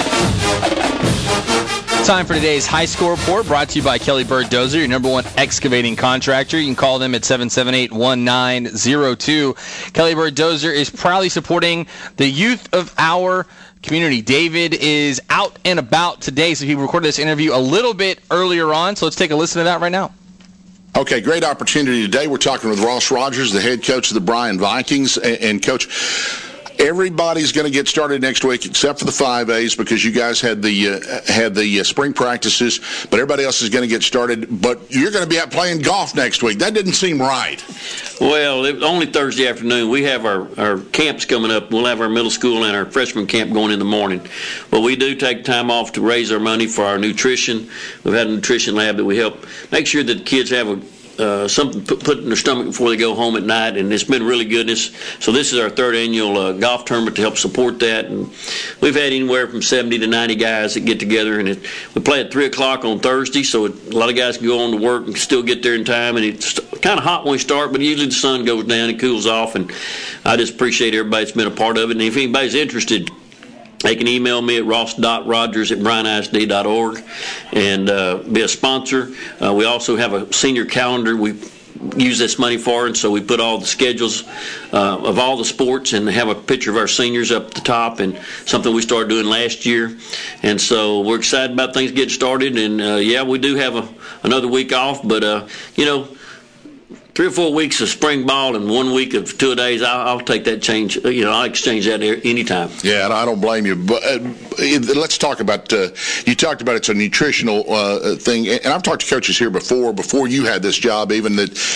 B: Time for today's High School Report, brought to you by Kelly Bird Dozer, your number one excavating contractor. You can call them at 778-1902. Kelly Bird Dozer is proudly supporting the youth of our community. David is out and about today, so he recorded this interview a little bit earlier on, so let's take a listen to that right now.
W: Okay, great opportunity today. We're talking with Ross Rogers, the head coach of the Bryan Vikings. And Coach, everybody's going to get started next week except for the 5As because you guys had the spring practices, but everybody else is going to get started. But you're going to be out playing golf next week. That didn't seem right.
X: Well, it was only Thursday afternoon. We have our camps coming up. We'll have our middle school and our freshman camp going in the morning. But we do take time off to raise our money for our nutrition. We've had a nutrition lab that we help make sure that kids have something put in their stomach before they go home at night, and it's been really good. So this is our third annual golf tournament to help support that, and we've had anywhere from 70 to 90 guys that get together, and we play at 3 o'clock on Thursday, so a lot of guys can go on to work and still get there in time, and it's kind of hot when we start, but usually the sun goes down and cools off, and I just appreciate everybody that's been a part of it. And if anybody's interested, they can email me at ross.rogers@bryanisd.org and be a sponsor. We also have a senior calendar we use this money for, and so we put all the schedules of all the sports and have a picture of our seniors up at the top, and something we started doing last year. And so we're excited about things getting started. And, we do have another week off, but, 3 3 or 4 weeks of spring ball and 1 week of 2 days, I'll take that change. I'll exchange that anytime.
W: Yeah, and I don't blame you. But let's talk about. You talked about it's a nutritional thing, and I've talked to coaches here before you had this job, even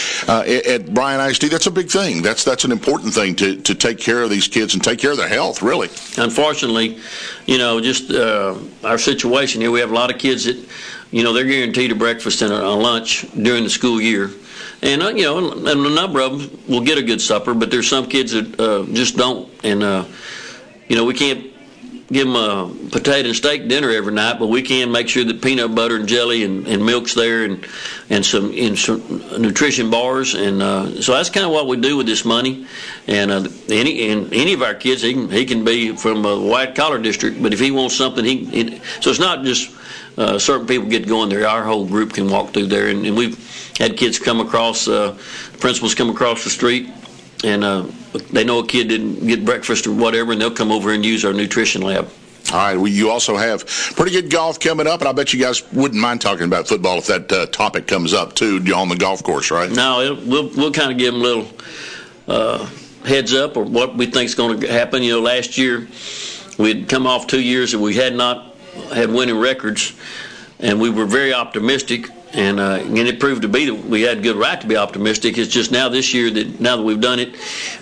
W: at Bryan ISD. That's a big thing. That's an important thing to take care of these kids and take care of their health. Really.
X: Unfortunately, just our situation here, we have a lot of kids that, they're guaranteed a breakfast and a lunch during the school year. And, and a number of them will get a good supper, but there's some kids that just don't. And, we can't give them a potato and steak dinner every night, but we can make sure that peanut butter and jelly and milk's there and some nutrition bars. And so that's kind of what we do with this money. And any of our kids, he can be from a white-collar district, but if he wants something, so it's not just certain people get going there. Our whole group can walk through there. And we've had kids come across, principals come across the street, and they know a kid didn't get breakfast or whatever, and they'll come over and use our nutrition lab.
W: All right. Well, you also have pretty good golf coming up, and I bet you guys wouldn't mind talking about football if that topic comes up, too, on the golf course, right?
X: No, we'll kind of give them a little heads up or what we think is going to happen. Last year we had come off 2 years that we had not had winning records, and we were very optimistic. And it proved to be that we had good right to be optimistic. It's just now this year now that we've done it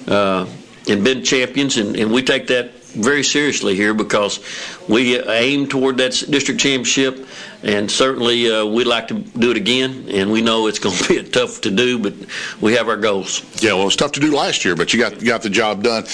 X: and been champions, and we take that very seriously here because we aim toward that district championship, and certainly we'd like to do it again, and we know it's going to be tough to do, but we have our goals.
W: Yeah, well, it was tough to do last year, but you got the job done.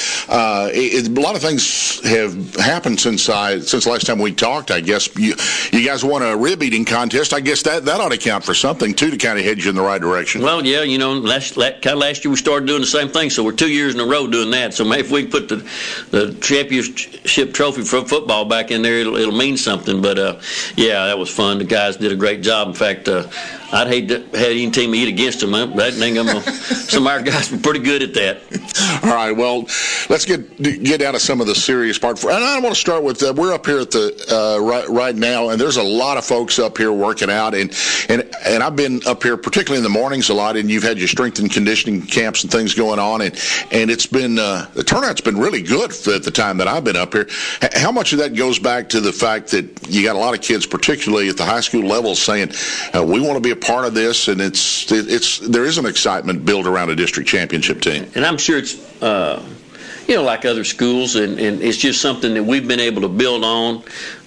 W: A lot of things have happened since last time we talked. I guess you guys won a rib eating contest. I guess that ought to count for something too, to kind of head you in the right direction.
X: Well, yeah, last year we started doing the same thing, so we're 2 years in a row doing that. So maybe if we can put the championship trophy for football back in there, it'll mean something. But yeah, that was fun. The guys did a great job. In fact, I'd hate to have any team eat against them. Some of our guys were pretty good at that.
W: All right, well, let's get out of some of the serious part. And I want to start with we're up here at the right now, and there's a lot of folks up here working out, and I've been up here particularly in the mornings a lot, and you've had your strength and conditioning camps and things going on, and it's been the turnout's been really good at the time that I've been up here. How much of that goes back to the fact that you got a lot of kids, particularly at the high school level, saying we want to be a part of this, and there is an excitement built around a district championship team.
X: And I'm sure it's like other schools, and it's just something that we've been able to build on.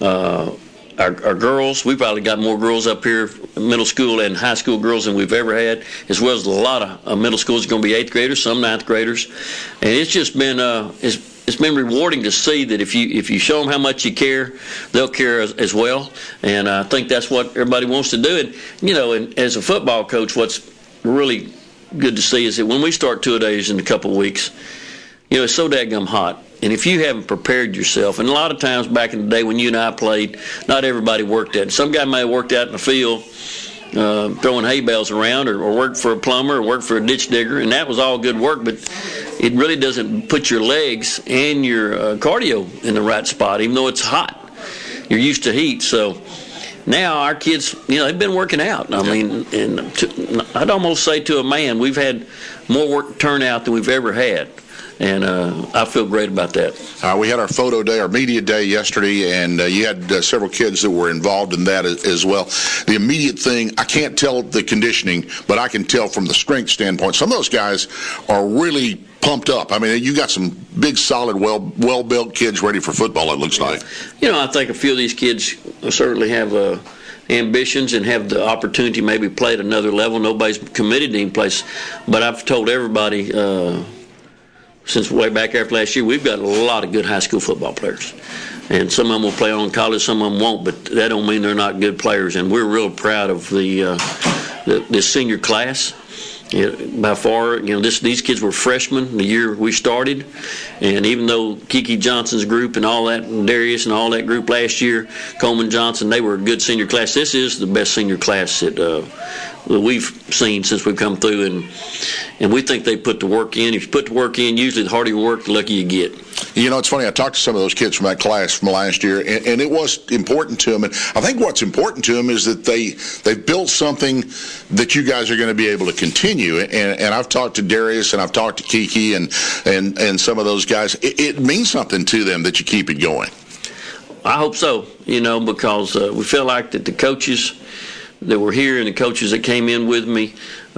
X: Our girls, we've probably got more girls up here, middle school and high school girls, than we've ever had, as well as a lot of middle schools are going to be 8th graders, some 9th graders, and it's just been it's been rewarding to see that if you show them how much you care, they'll care as well. And I think that's what everybody wants to do. And as a football coach, what's really good to see is that when we start 2-a-days in a couple of weeks, it's so daggum hot. And if you haven't prepared yourself, and a lot of times back in the day when you and I played, not everybody worked at it. Some guy may have worked out in the field throwing hay bales around, or worked for a plumber, or worked for a ditch digger, and that was all good work, but it really doesn't put your legs and your cardio in the right spot, even though it's hot. You're used to heat. So now our kids, they've been working out. I mean, and I'd almost say to a man, we've had more work turnout than we've ever had. And I feel great about that.
W: We had our photo day, our media day yesterday, and you had several kids that were involved in that as well. The immediate thing, I can't tell the conditioning, but I can tell from the strength standpoint, some of those guys are really pumped up. I mean, you got some big, solid, well-built kids ready for football, it looks like.
X: I think a few of these kids certainly have ambitions and have the opportunity to maybe play at another level. Nobody's committed to any place, but I've told everybody since way back after last year, we've got a lot of good high school football players. And some of them will play on college, some of them won't, but that don't mean they're not good players. And we're real proud of this senior class. By far, these kids were freshmen the year we started. And even though Kiki Johnson's group and all that, and Darius and all that group last year, Coleman Johnson, they were a good senior class. This is the best senior class that we've seen since we've come through, and we think they put the work in. If you put the work in, usually the harder you work, the luckier you get.
W: You know, it's funny. I talked to some of those kids from that class from last year, and it was important to them. And I think what's important to them is that they've built something that you guys are going to be able to continue. And I've talked to Darius, and I've talked to Kiki, and some of those guys. It means something to them that you keep it going.
X: I hope so, because we feel like that the coaches that were here and the coaches that came in with me,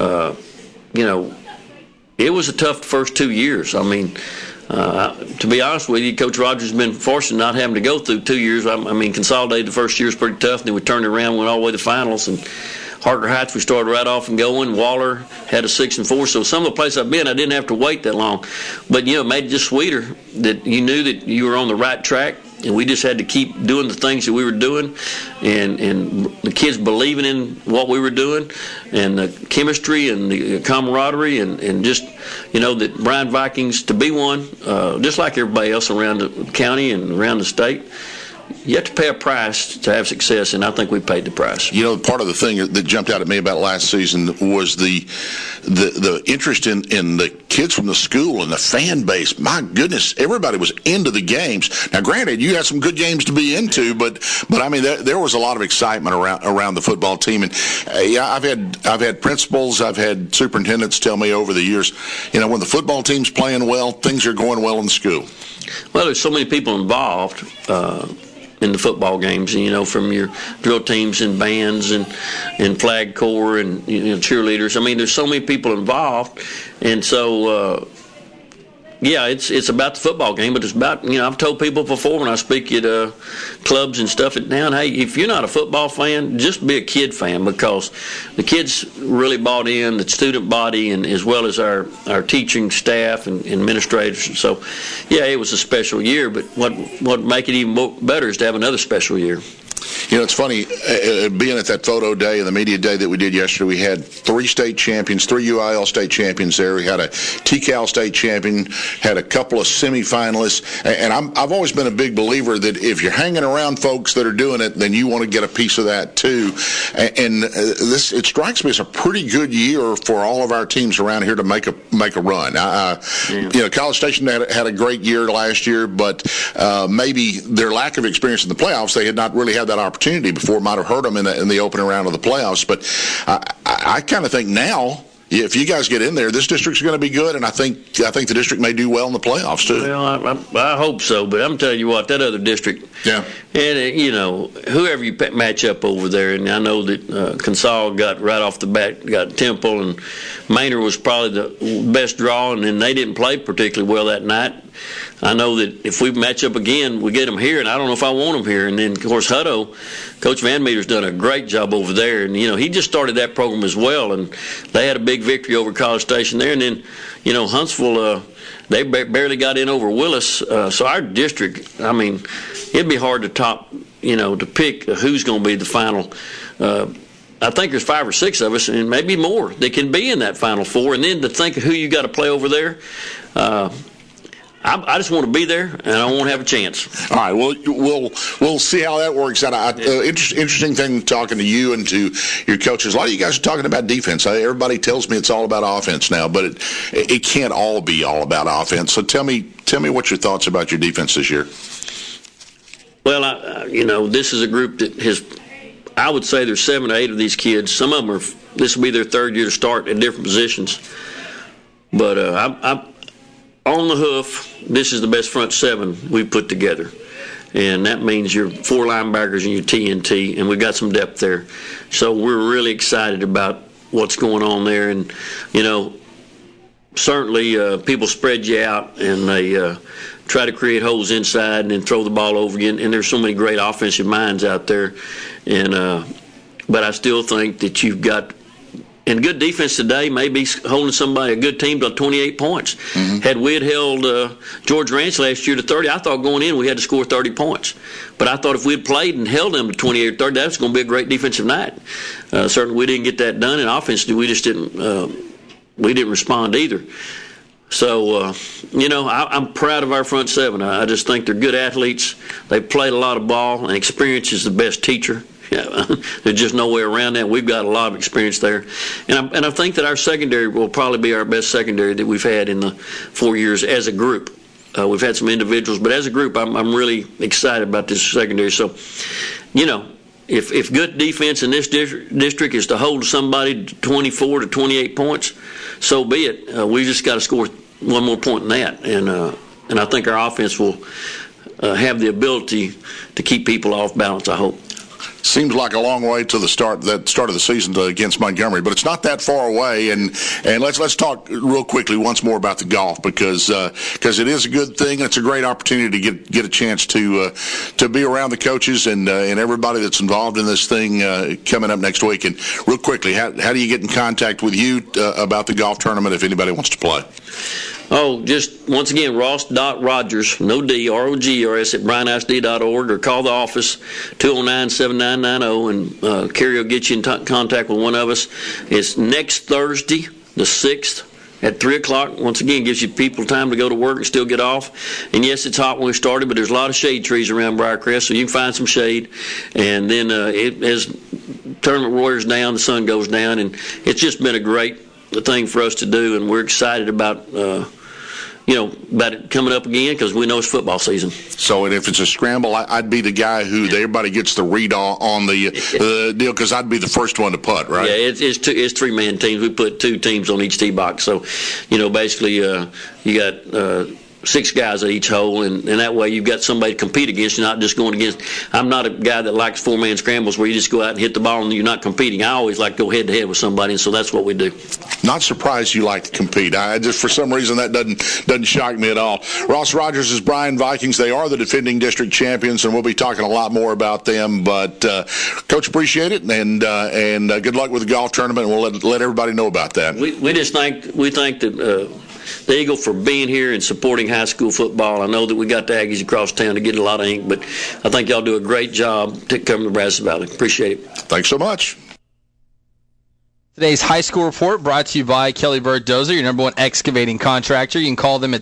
X: it was a tough first 2 years. I mean, to be honest with you, Coach Rogers has been fortunate not having to go through 2 years. I mean, Consolidated the first year was pretty tough, and then we turned it around, went all the way to the finals. And Harker Heights, we started right off and going. Waller had a 6-4. So some of the places I've been, I didn't have to wait that long. But, it made it just sweeter that you knew that you were on the right track. And we just had to keep doing the things that we were doing, and the kids believing in what we were doing, and the chemistry and the camaraderie, and just, that Bryan Vikings to be one, just like everybody else around the county and around the state. You have to pay a price to have success, and I think we paid the price.
W: Part of the thing that jumped out at me about last season was the interest in the kids from the school and the fan base. My goodness, everybody was into the games. Now, granted, you had some good games to be into, but I mean, there was a lot of excitement around the football team. And I've had principals, I've had superintendents tell me over the years, when the football team's playing well, things are going well in the school.
X: Well, there's so many people involved in the football games, from your drill teams and bands and flag corps and cheerleaders. I mean, there's so many people involved, and so it's about the football game, but it's about I've told people before when I speak at clubs and stuff at town, hey, if you're not a football fan, just be a kid fan, because the kids really bought in, the student body, and as well as our teaching staff and administrators. So it was a special year, but what make it even better is to have another special year.
W: It's funny, being at that photo day and the media day that we did yesterday, we had 3 state champions, 3 UIL state champions there. We had a TCAL state champion, had a couple of semifinalists, and I've always been a big believer that if you're hanging around folks that are doing it, then you want to get a piece of that too. And it strikes me as a pretty good year for all of our teams around here to make a run. College Station had a great year last year, but maybe their lack of experience in the playoffs, they had not really had that opportunity before, might have hurt them in the opening round of the playoffs. But I kind of think now, if you guys get in there, this district's going to be good, and I think the district may do well in the playoffs too.
X: Well, I hope so, but I'm telling you what, that other district, and whoever you match up over there, and I know that Consol got right off the bat, got Temple, and Maynard was probably the best draw, and then they didn't play particularly well that night. I know that if we match up again, we get them here, and I don't know if I want them here. And then, of course, Hutto, Coach Van Meter's done a great job over there. And, he just started that program as well, and they had a big victory over College Station there. And then, Huntsville, they barely got in over Willis. So our district, I mean, it'd be hard to top, to pick who's going to be the final. I think there's 5 or 6 of us, and maybe more, that can be in that Final Four. And then to think of who you got to play over there, I just want to be there, and I won't have a chance.
W: All right, well, we'll see how that works out. Interesting thing talking to you and to your coaches. A lot of you guys are talking about defense. Everybody tells me it's all about offense now, but it can't all be all about offense. So tell me what your thoughts about your defense this year.
X: Well, this is a group that has. I would say there's 7 or 8 of these kids. Some of them this will be their 3rd year to start in different positions. But I'm on the hoof. This is the best front 7 we've put together. And that means your 4 linebackers and your TNT, and we've got some depth there. So we're really excited about what's going on there. And, certainly people spread you out, and they try to create holes inside and then throw the ball over again. And there's so many great offensive minds out there. And but I still think that you've got – and good defense today may be holding a good team to 28 points. Mm-hmm. Had we had held George Ranch last year to 30, I thought going in we had to score 30 points. But I thought if we had played and held them to 28 or 30, that was going to be a great defensive night. Certainly we didn't get that done. And offensively, we just didn't respond either. So, I'm proud of our front 7. I just think they're good athletes. They've played a lot of ball, and experience is the best teacher. There's just no way around that. We've got a lot of experience there. And I think that our secondary will probably be our best secondary that we've had in the 4 years as a group. We've had some individuals, but as a group, I'm really excited about this secondary. So, if good defense in this district is to hold somebody to 24 to 28 points, so be it. We just got to score one more point than that, and I think our offense will have the ability to keep people off balance, I hope.
W: Seems like a long way to the start of the season against Montgomery, but it's not that far away. And let's talk real quickly once more about the golf because it is a good thing. It's a great opportunity to get a chance to be around the coaches and everybody that's involved in this thing coming up next week. And real quickly, how do you get in contact with you about the golf tournament if anybody wants to play?
X: Oh, just once again, Ross.Rogers, no D, R-O-G-E-R-S, at bryanisd.org, or call the office, 209-7990, and Kerry will get you in contact with one of us. It's next Thursday, the 6th, at 3 o'clock. Once again, gives you people time to go to work and still get off. And yes, it's hot when we started, but there's a lot of shade trees around Briarcrest, so you can find some shade. And then as tournament roars down, the sun goes down, and it's just been a great thing for us to do, and we're excited about about it coming up again because we know it's football season.
W: So, and if it's a scramble, I'd be the guy who everybody gets the read on the deal because I'd be the first one to putt, right?
X: Yeah, it's three-man teams. We put 2 teams on each tee box. So, basically you got 6 guys at each hole, and that way you've got somebody to compete against. You're not just going against. I'm not a guy that likes 4-man scrambles where you just go out and hit the ball and you're not competing. I always like to go head-to-head with somebody, and so that's what we do.
W: Not surprised you like to compete. I just, for some reason, that doesn't shock me at all. Ross Rogers is Bryan Vikings. They are the defending district champions, and we'll be talking a lot more about them. But, Coach, appreciate it, and good luck with the golf tournament, and we'll let everybody know about that.
X: We thank the Eagle for being here and supporting high school football. I know that we got the Aggies across town to get a lot of ink, but I think y'all do a great job covering the Brazos Valley. Appreciate it.
W: Thanks so much.
B: Today's high school report brought to you by Kelly Bird Dozer, your #1 excavating contractor. You can call them at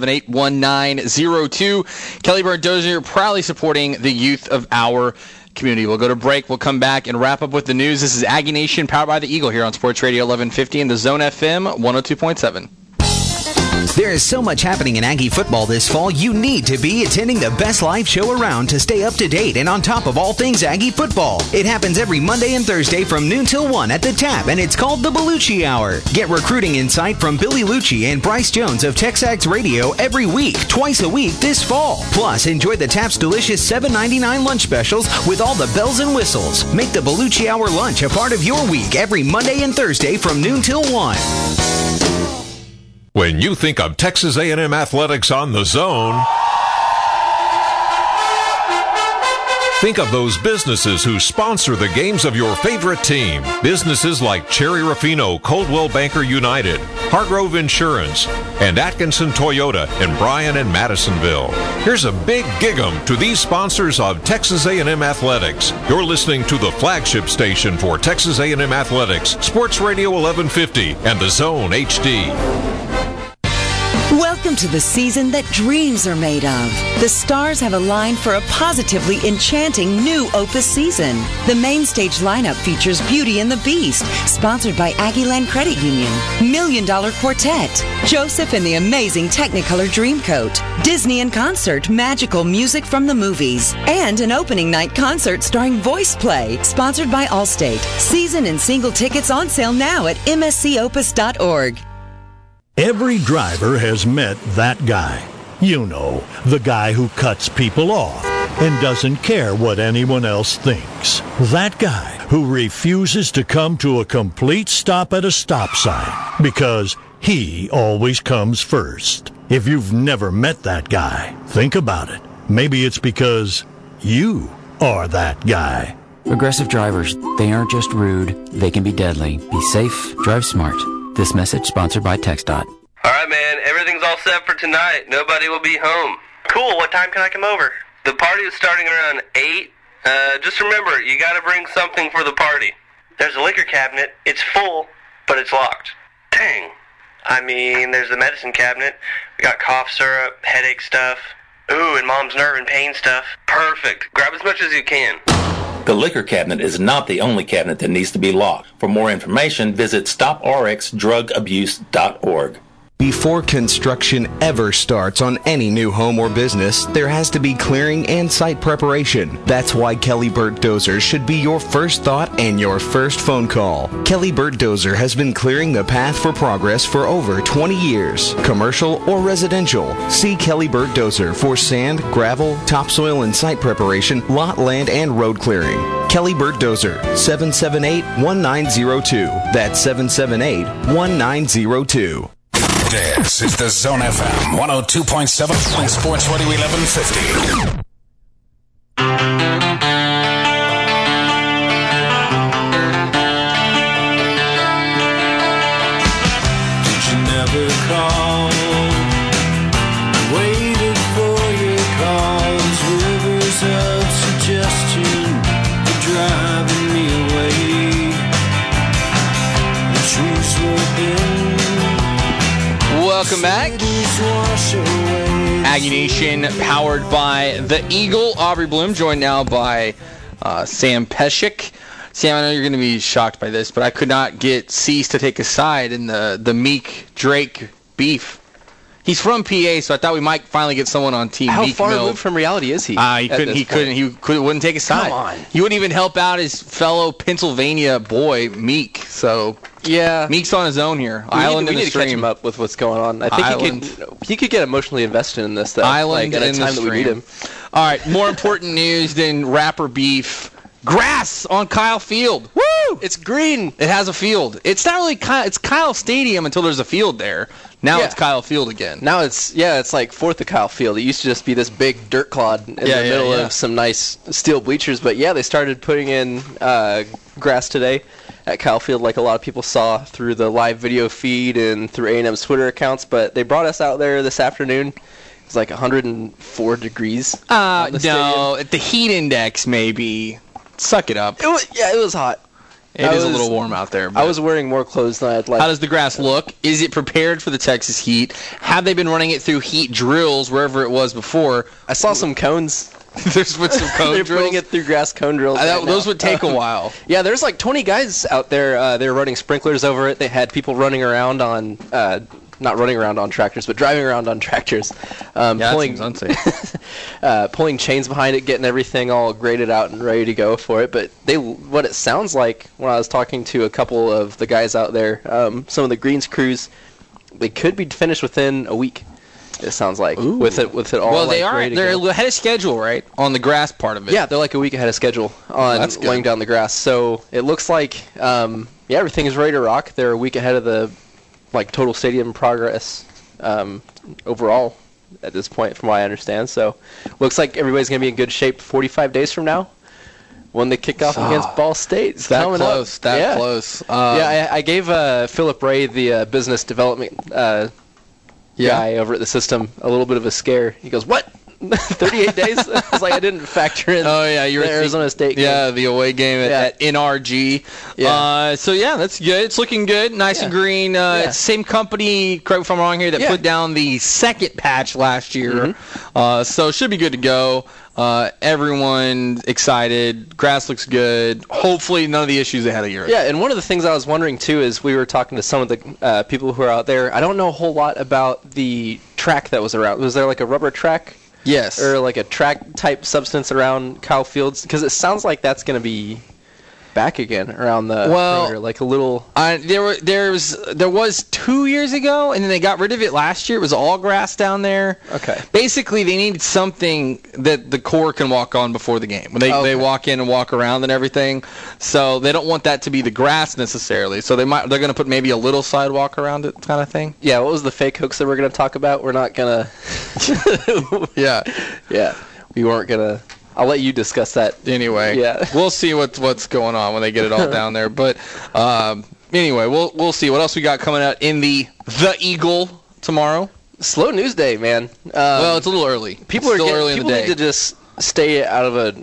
B: 778-1902. Kelly Bird Dozer, proudly supporting the youth of our community. We'll go to break. We'll come back and wrap up with the news. This is Aggie Nation, powered by the Eagle here on Sports Radio 1150 and the Zone FM 102.7.
J: There is so much happening in Aggie football this fall, you need to be attending the best live show around to stay up to date and on top of all things Aggie football. It happens every Monday and Thursday from noon till 1 at the Tap, and it's called the Bellucci Hour. Get recruiting insight from Billy Lucci and Bryce Jones of Texags Radio every week, twice a week this fall. Plus, enjoy the Tap's delicious $7.99 lunch specials with all the bells and whistles. Make the Bellucci Hour lunch a part of your week every Monday and Thursday from noon till 1.
E: When you think of Texas A&M athletics on the Zone, think of those businesses who sponsor the games of your favorite team. Businesses like Cherry Ruffino, Coldwell Banker United, Hargrove Insurance, and Atkinson Toyota in Bryan and Madisonville. Here's a big gig-em to these sponsors of Texas A&M Athletics. You're listening to the flagship station for Texas A&M Athletics, Sports Radio 1150 and the Zone HD.
F: Welcome to the season that dreams are made of. The stars have aligned for a positively enchanting new Opus season. The main stage lineup features Beauty and the Beast, sponsored by Aggieland Credit Union, $1 Million Quartet, Joseph and the Amazing Technicolor Dreamcoat, Disney in Concert, magical music from the movies, and an opening night concert starring Voice Play, sponsored by Allstate. Season and single tickets on sale now at mscopus.org.
G: Every driver has met that guy. You know, the guy who cuts people off and doesn't care what anyone else thinks. That guy who refuses to come to a complete stop at a stop sign because he always comes first. If you've never met that guy, think about it. Maybe it's because you are that guy.
H: Aggressive drivers, they aren't just rude, they can be deadly. Be safe, drive smart. This message sponsored by TxDOT.
I: All right, man. Everything's all set for tonight. Nobody will be home. Cool. What time can I come over? The party is starting around 8. Just remember, you got to bring something for the party. There's a liquor cabinet. It's full, but it's locked. Dang. I mean, there's the medicine cabinet. We got cough syrup, headache stuff. Ooh, and mom's nerve and pain stuff. Perfect. Grab as much as you can.
Y: The liquor cabinet is not the only cabinet that needs to be locked. For more information, visit StopRxDrugAbuse.org.
J: Before construction ever starts on any new home or business, there has to be clearing and site preparation. That's why Kelly Burt Dozer should be your first thought and your first phone call. Kelly Burt Dozer has been clearing the path for progress for over 20 years. Commercial or residential, see Kelly Burt Dozer for sand, gravel, topsoil and site preparation, lot, land, and road clearing. Kelly Burt Dozer, 778-1902. That's 778-1902.
C: This is the Zone FM 102.7 on Sports Radio 1150.
T: Did you never call? Waited for your calls. Rivers of suggestion were driving me away. The trees were in.
B: Welcome back. Aggie Nation, powered by the Eagle. Aubrey Bloom, joined now by Sam Pescic. Sam, I know you're going to be shocked by this, but I could not get Cease to take a side in the Meek-Drake beef. He's from PA, so I thought we might finally get someone on Team
K: How
B: Meek
K: far
B: Mill.
K: removed from reality is he?
B: He wouldn't take a side.
K: Come on.
B: He wouldn't even help out his fellow Pennsylvania boy, Meek. So
K: yeah,
B: Meek's on his own here.
K: We need to catch him up with what's going on. I think he could get emotionally invested in this, though.
B: Island
K: at a
B: in
K: time
B: the
K: that we need
B: stream.
K: him.
B: All right, more important news than rapper beef. Grass on Kyle Field. Woo!
K: It's green.
B: It has a field. It's not really Kyle. It's Kyle Stadium until there's a field there. Now it's Kyle Field again.
K: Now it's like 4th of Kyle Field. It used to just be this big dirt clod in the middle of some nice steel bleachers. But yeah, they started putting in grass today at Kyle Field, like a lot of people saw through the live video feed and through A&M's Twitter accounts. But they brought us out there this afternoon. It was like 104 degrees.
B: No, the heat index maybe. Suck it up.
K: It was hot.
B: It is a little warm out there.
K: I was wearing more clothes than I'd like.
B: How does the grass look? Is it prepared for the Texas heat? Have they been running it through heat drills wherever it was before?
K: I saw some cones.
B: There's been some cone
K: They're
B: drills?
K: putting it through grass cone drills.
B: Those would take a while.
K: Yeah, there's like 20 guys out there. They were running sprinklers over it. They had people running around on... not running around on tractors, but driving around on tractors.
B: Pulling, that seems unsafe.
K: Pulling chains behind it, getting everything all graded out and ready to go for it. But what it sounds like when I was talking to a couple of the guys out there, some of the greens crews, they could be finished within a week. It sounds like with it all.
B: Well,
K: like,
B: they're ahead of schedule, right, on the grass part of it.
K: Yeah, they're like a week ahead of schedule on laying down the grass. So it looks like everything is ready to rock. They're a week ahead of the total stadium progress overall at this point, from what I understand. So looks like everybody's going to be in good shape 45 days from now when they kick off against Ball State. It's coming
B: close.
K: up.
B: Close.
K: I gave Philip Ray, the business development guy over at the system, a little bit of a scare. He goes, "What? 38 days?" I was like, I didn't factor in.
B: Oh yeah,
K: the Arizona State game.
B: Yeah, the away game at NRG.
K: Yeah.
B: So yeah, that's good. It's looking good, nice and green. It's the same company, correct me if I'm wrong here, that put down the second patch last year. So it should be good to go. Everyone excited. Grass looks good. Hopefully none of the issues they had a year ago.
K: Yeah, and one of the things I was wondering too is we were talking to some of the people who are out there. I don't know a whole lot about the track that was around. Was there like a rubber track?
B: Yes.
K: Or like a track type substance around Kyle Fields? Because it sounds like that's going to be back again around the perimeter, like a little.
B: There was 2 years ago, and then they got rid of it last year. It was all grass down there.
K: Okay.
B: Basically, they needed something that the core can walk on before the game when they walk in and walk around and everything. So they don't want that to be the grass necessarily. So they're going to put maybe a little sidewalk around it, kind of thing.
K: Yeah. What was the fake hooks that we're going to talk about? We're not going to. Yeah. We weren't going to. I'll let you discuss that.
B: Anyway, we'll see what's going on when they get it all down there. But anyway, we'll see what else we got coming out in the Eagle tomorrow.
K: Slow news day, man.
B: Well, it's a little early.
K: People need to just stay out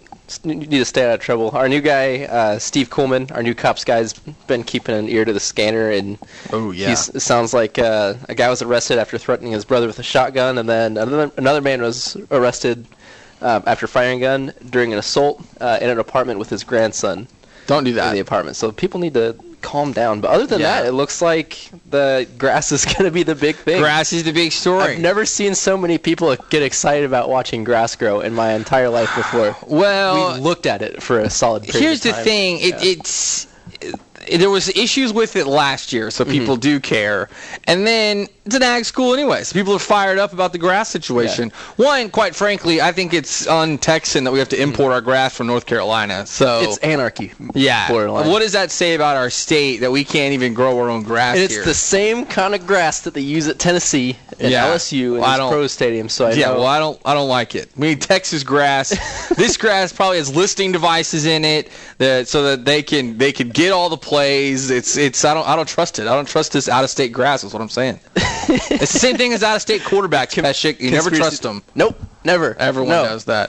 K: of trouble. Our new guy, Steve Coleman, our new cops guy, has been keeping an ear to the scanner, and it sounds like a guy was arrested after threatening his brother with a shotgun, and then another man was arrested after firing a gun during an assault in an apartment with his grandson.
B: Don't do that.
K: In the apartment. So people need to calm down. But other than that, it looks like the grass is going to be the big thing.
B: Grass is the big story.
K: I've never seen so many people get excited about watching grass grow in my entire life before.
B: Well,
K: we looked at it for a solid period
B: here's
K: of time.
B: the thing. There was issues with it last year, so people do care. And then it's an ag school anyway, so people are fired up about the grass situation. Yeah. One, quite frankly, I think it's un-Texan that we have to import our grass from North Carolina. So
K: it's anarchy.
B: Yeah. Borderline. What does that say about our state that we can't even grow our own grass
K: and it's
B: here?
K: The same kind of grass that they use at Tennessee and LSU and these pro stadiums. So I know.
B: Well, I don't like it. We need Texas grass. This grass probably has listening devices in it so that they can get all the plays. It's I don't trust it. I don't trust this out-of-state grass. Is what I'm saying. It's the same thing as out-of-state quarterbacks, Peshik. You never trust them.
K: Nope, never.
B: Everyone knows that.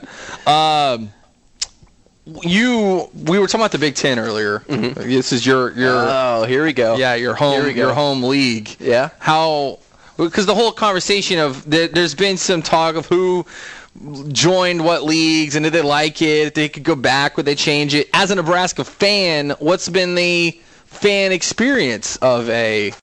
B: We were talking about the Big Ten earlier. Mm-hmm. This is your.
K: Oh, here we go.
B: Yeah, your home league.
K: Yeah.
B: Because the whole conversation of there's been some talk of who joined what leagues and did they like it? If they could go back, would they change it? As a Nebraska fan, what's been the fan experience of a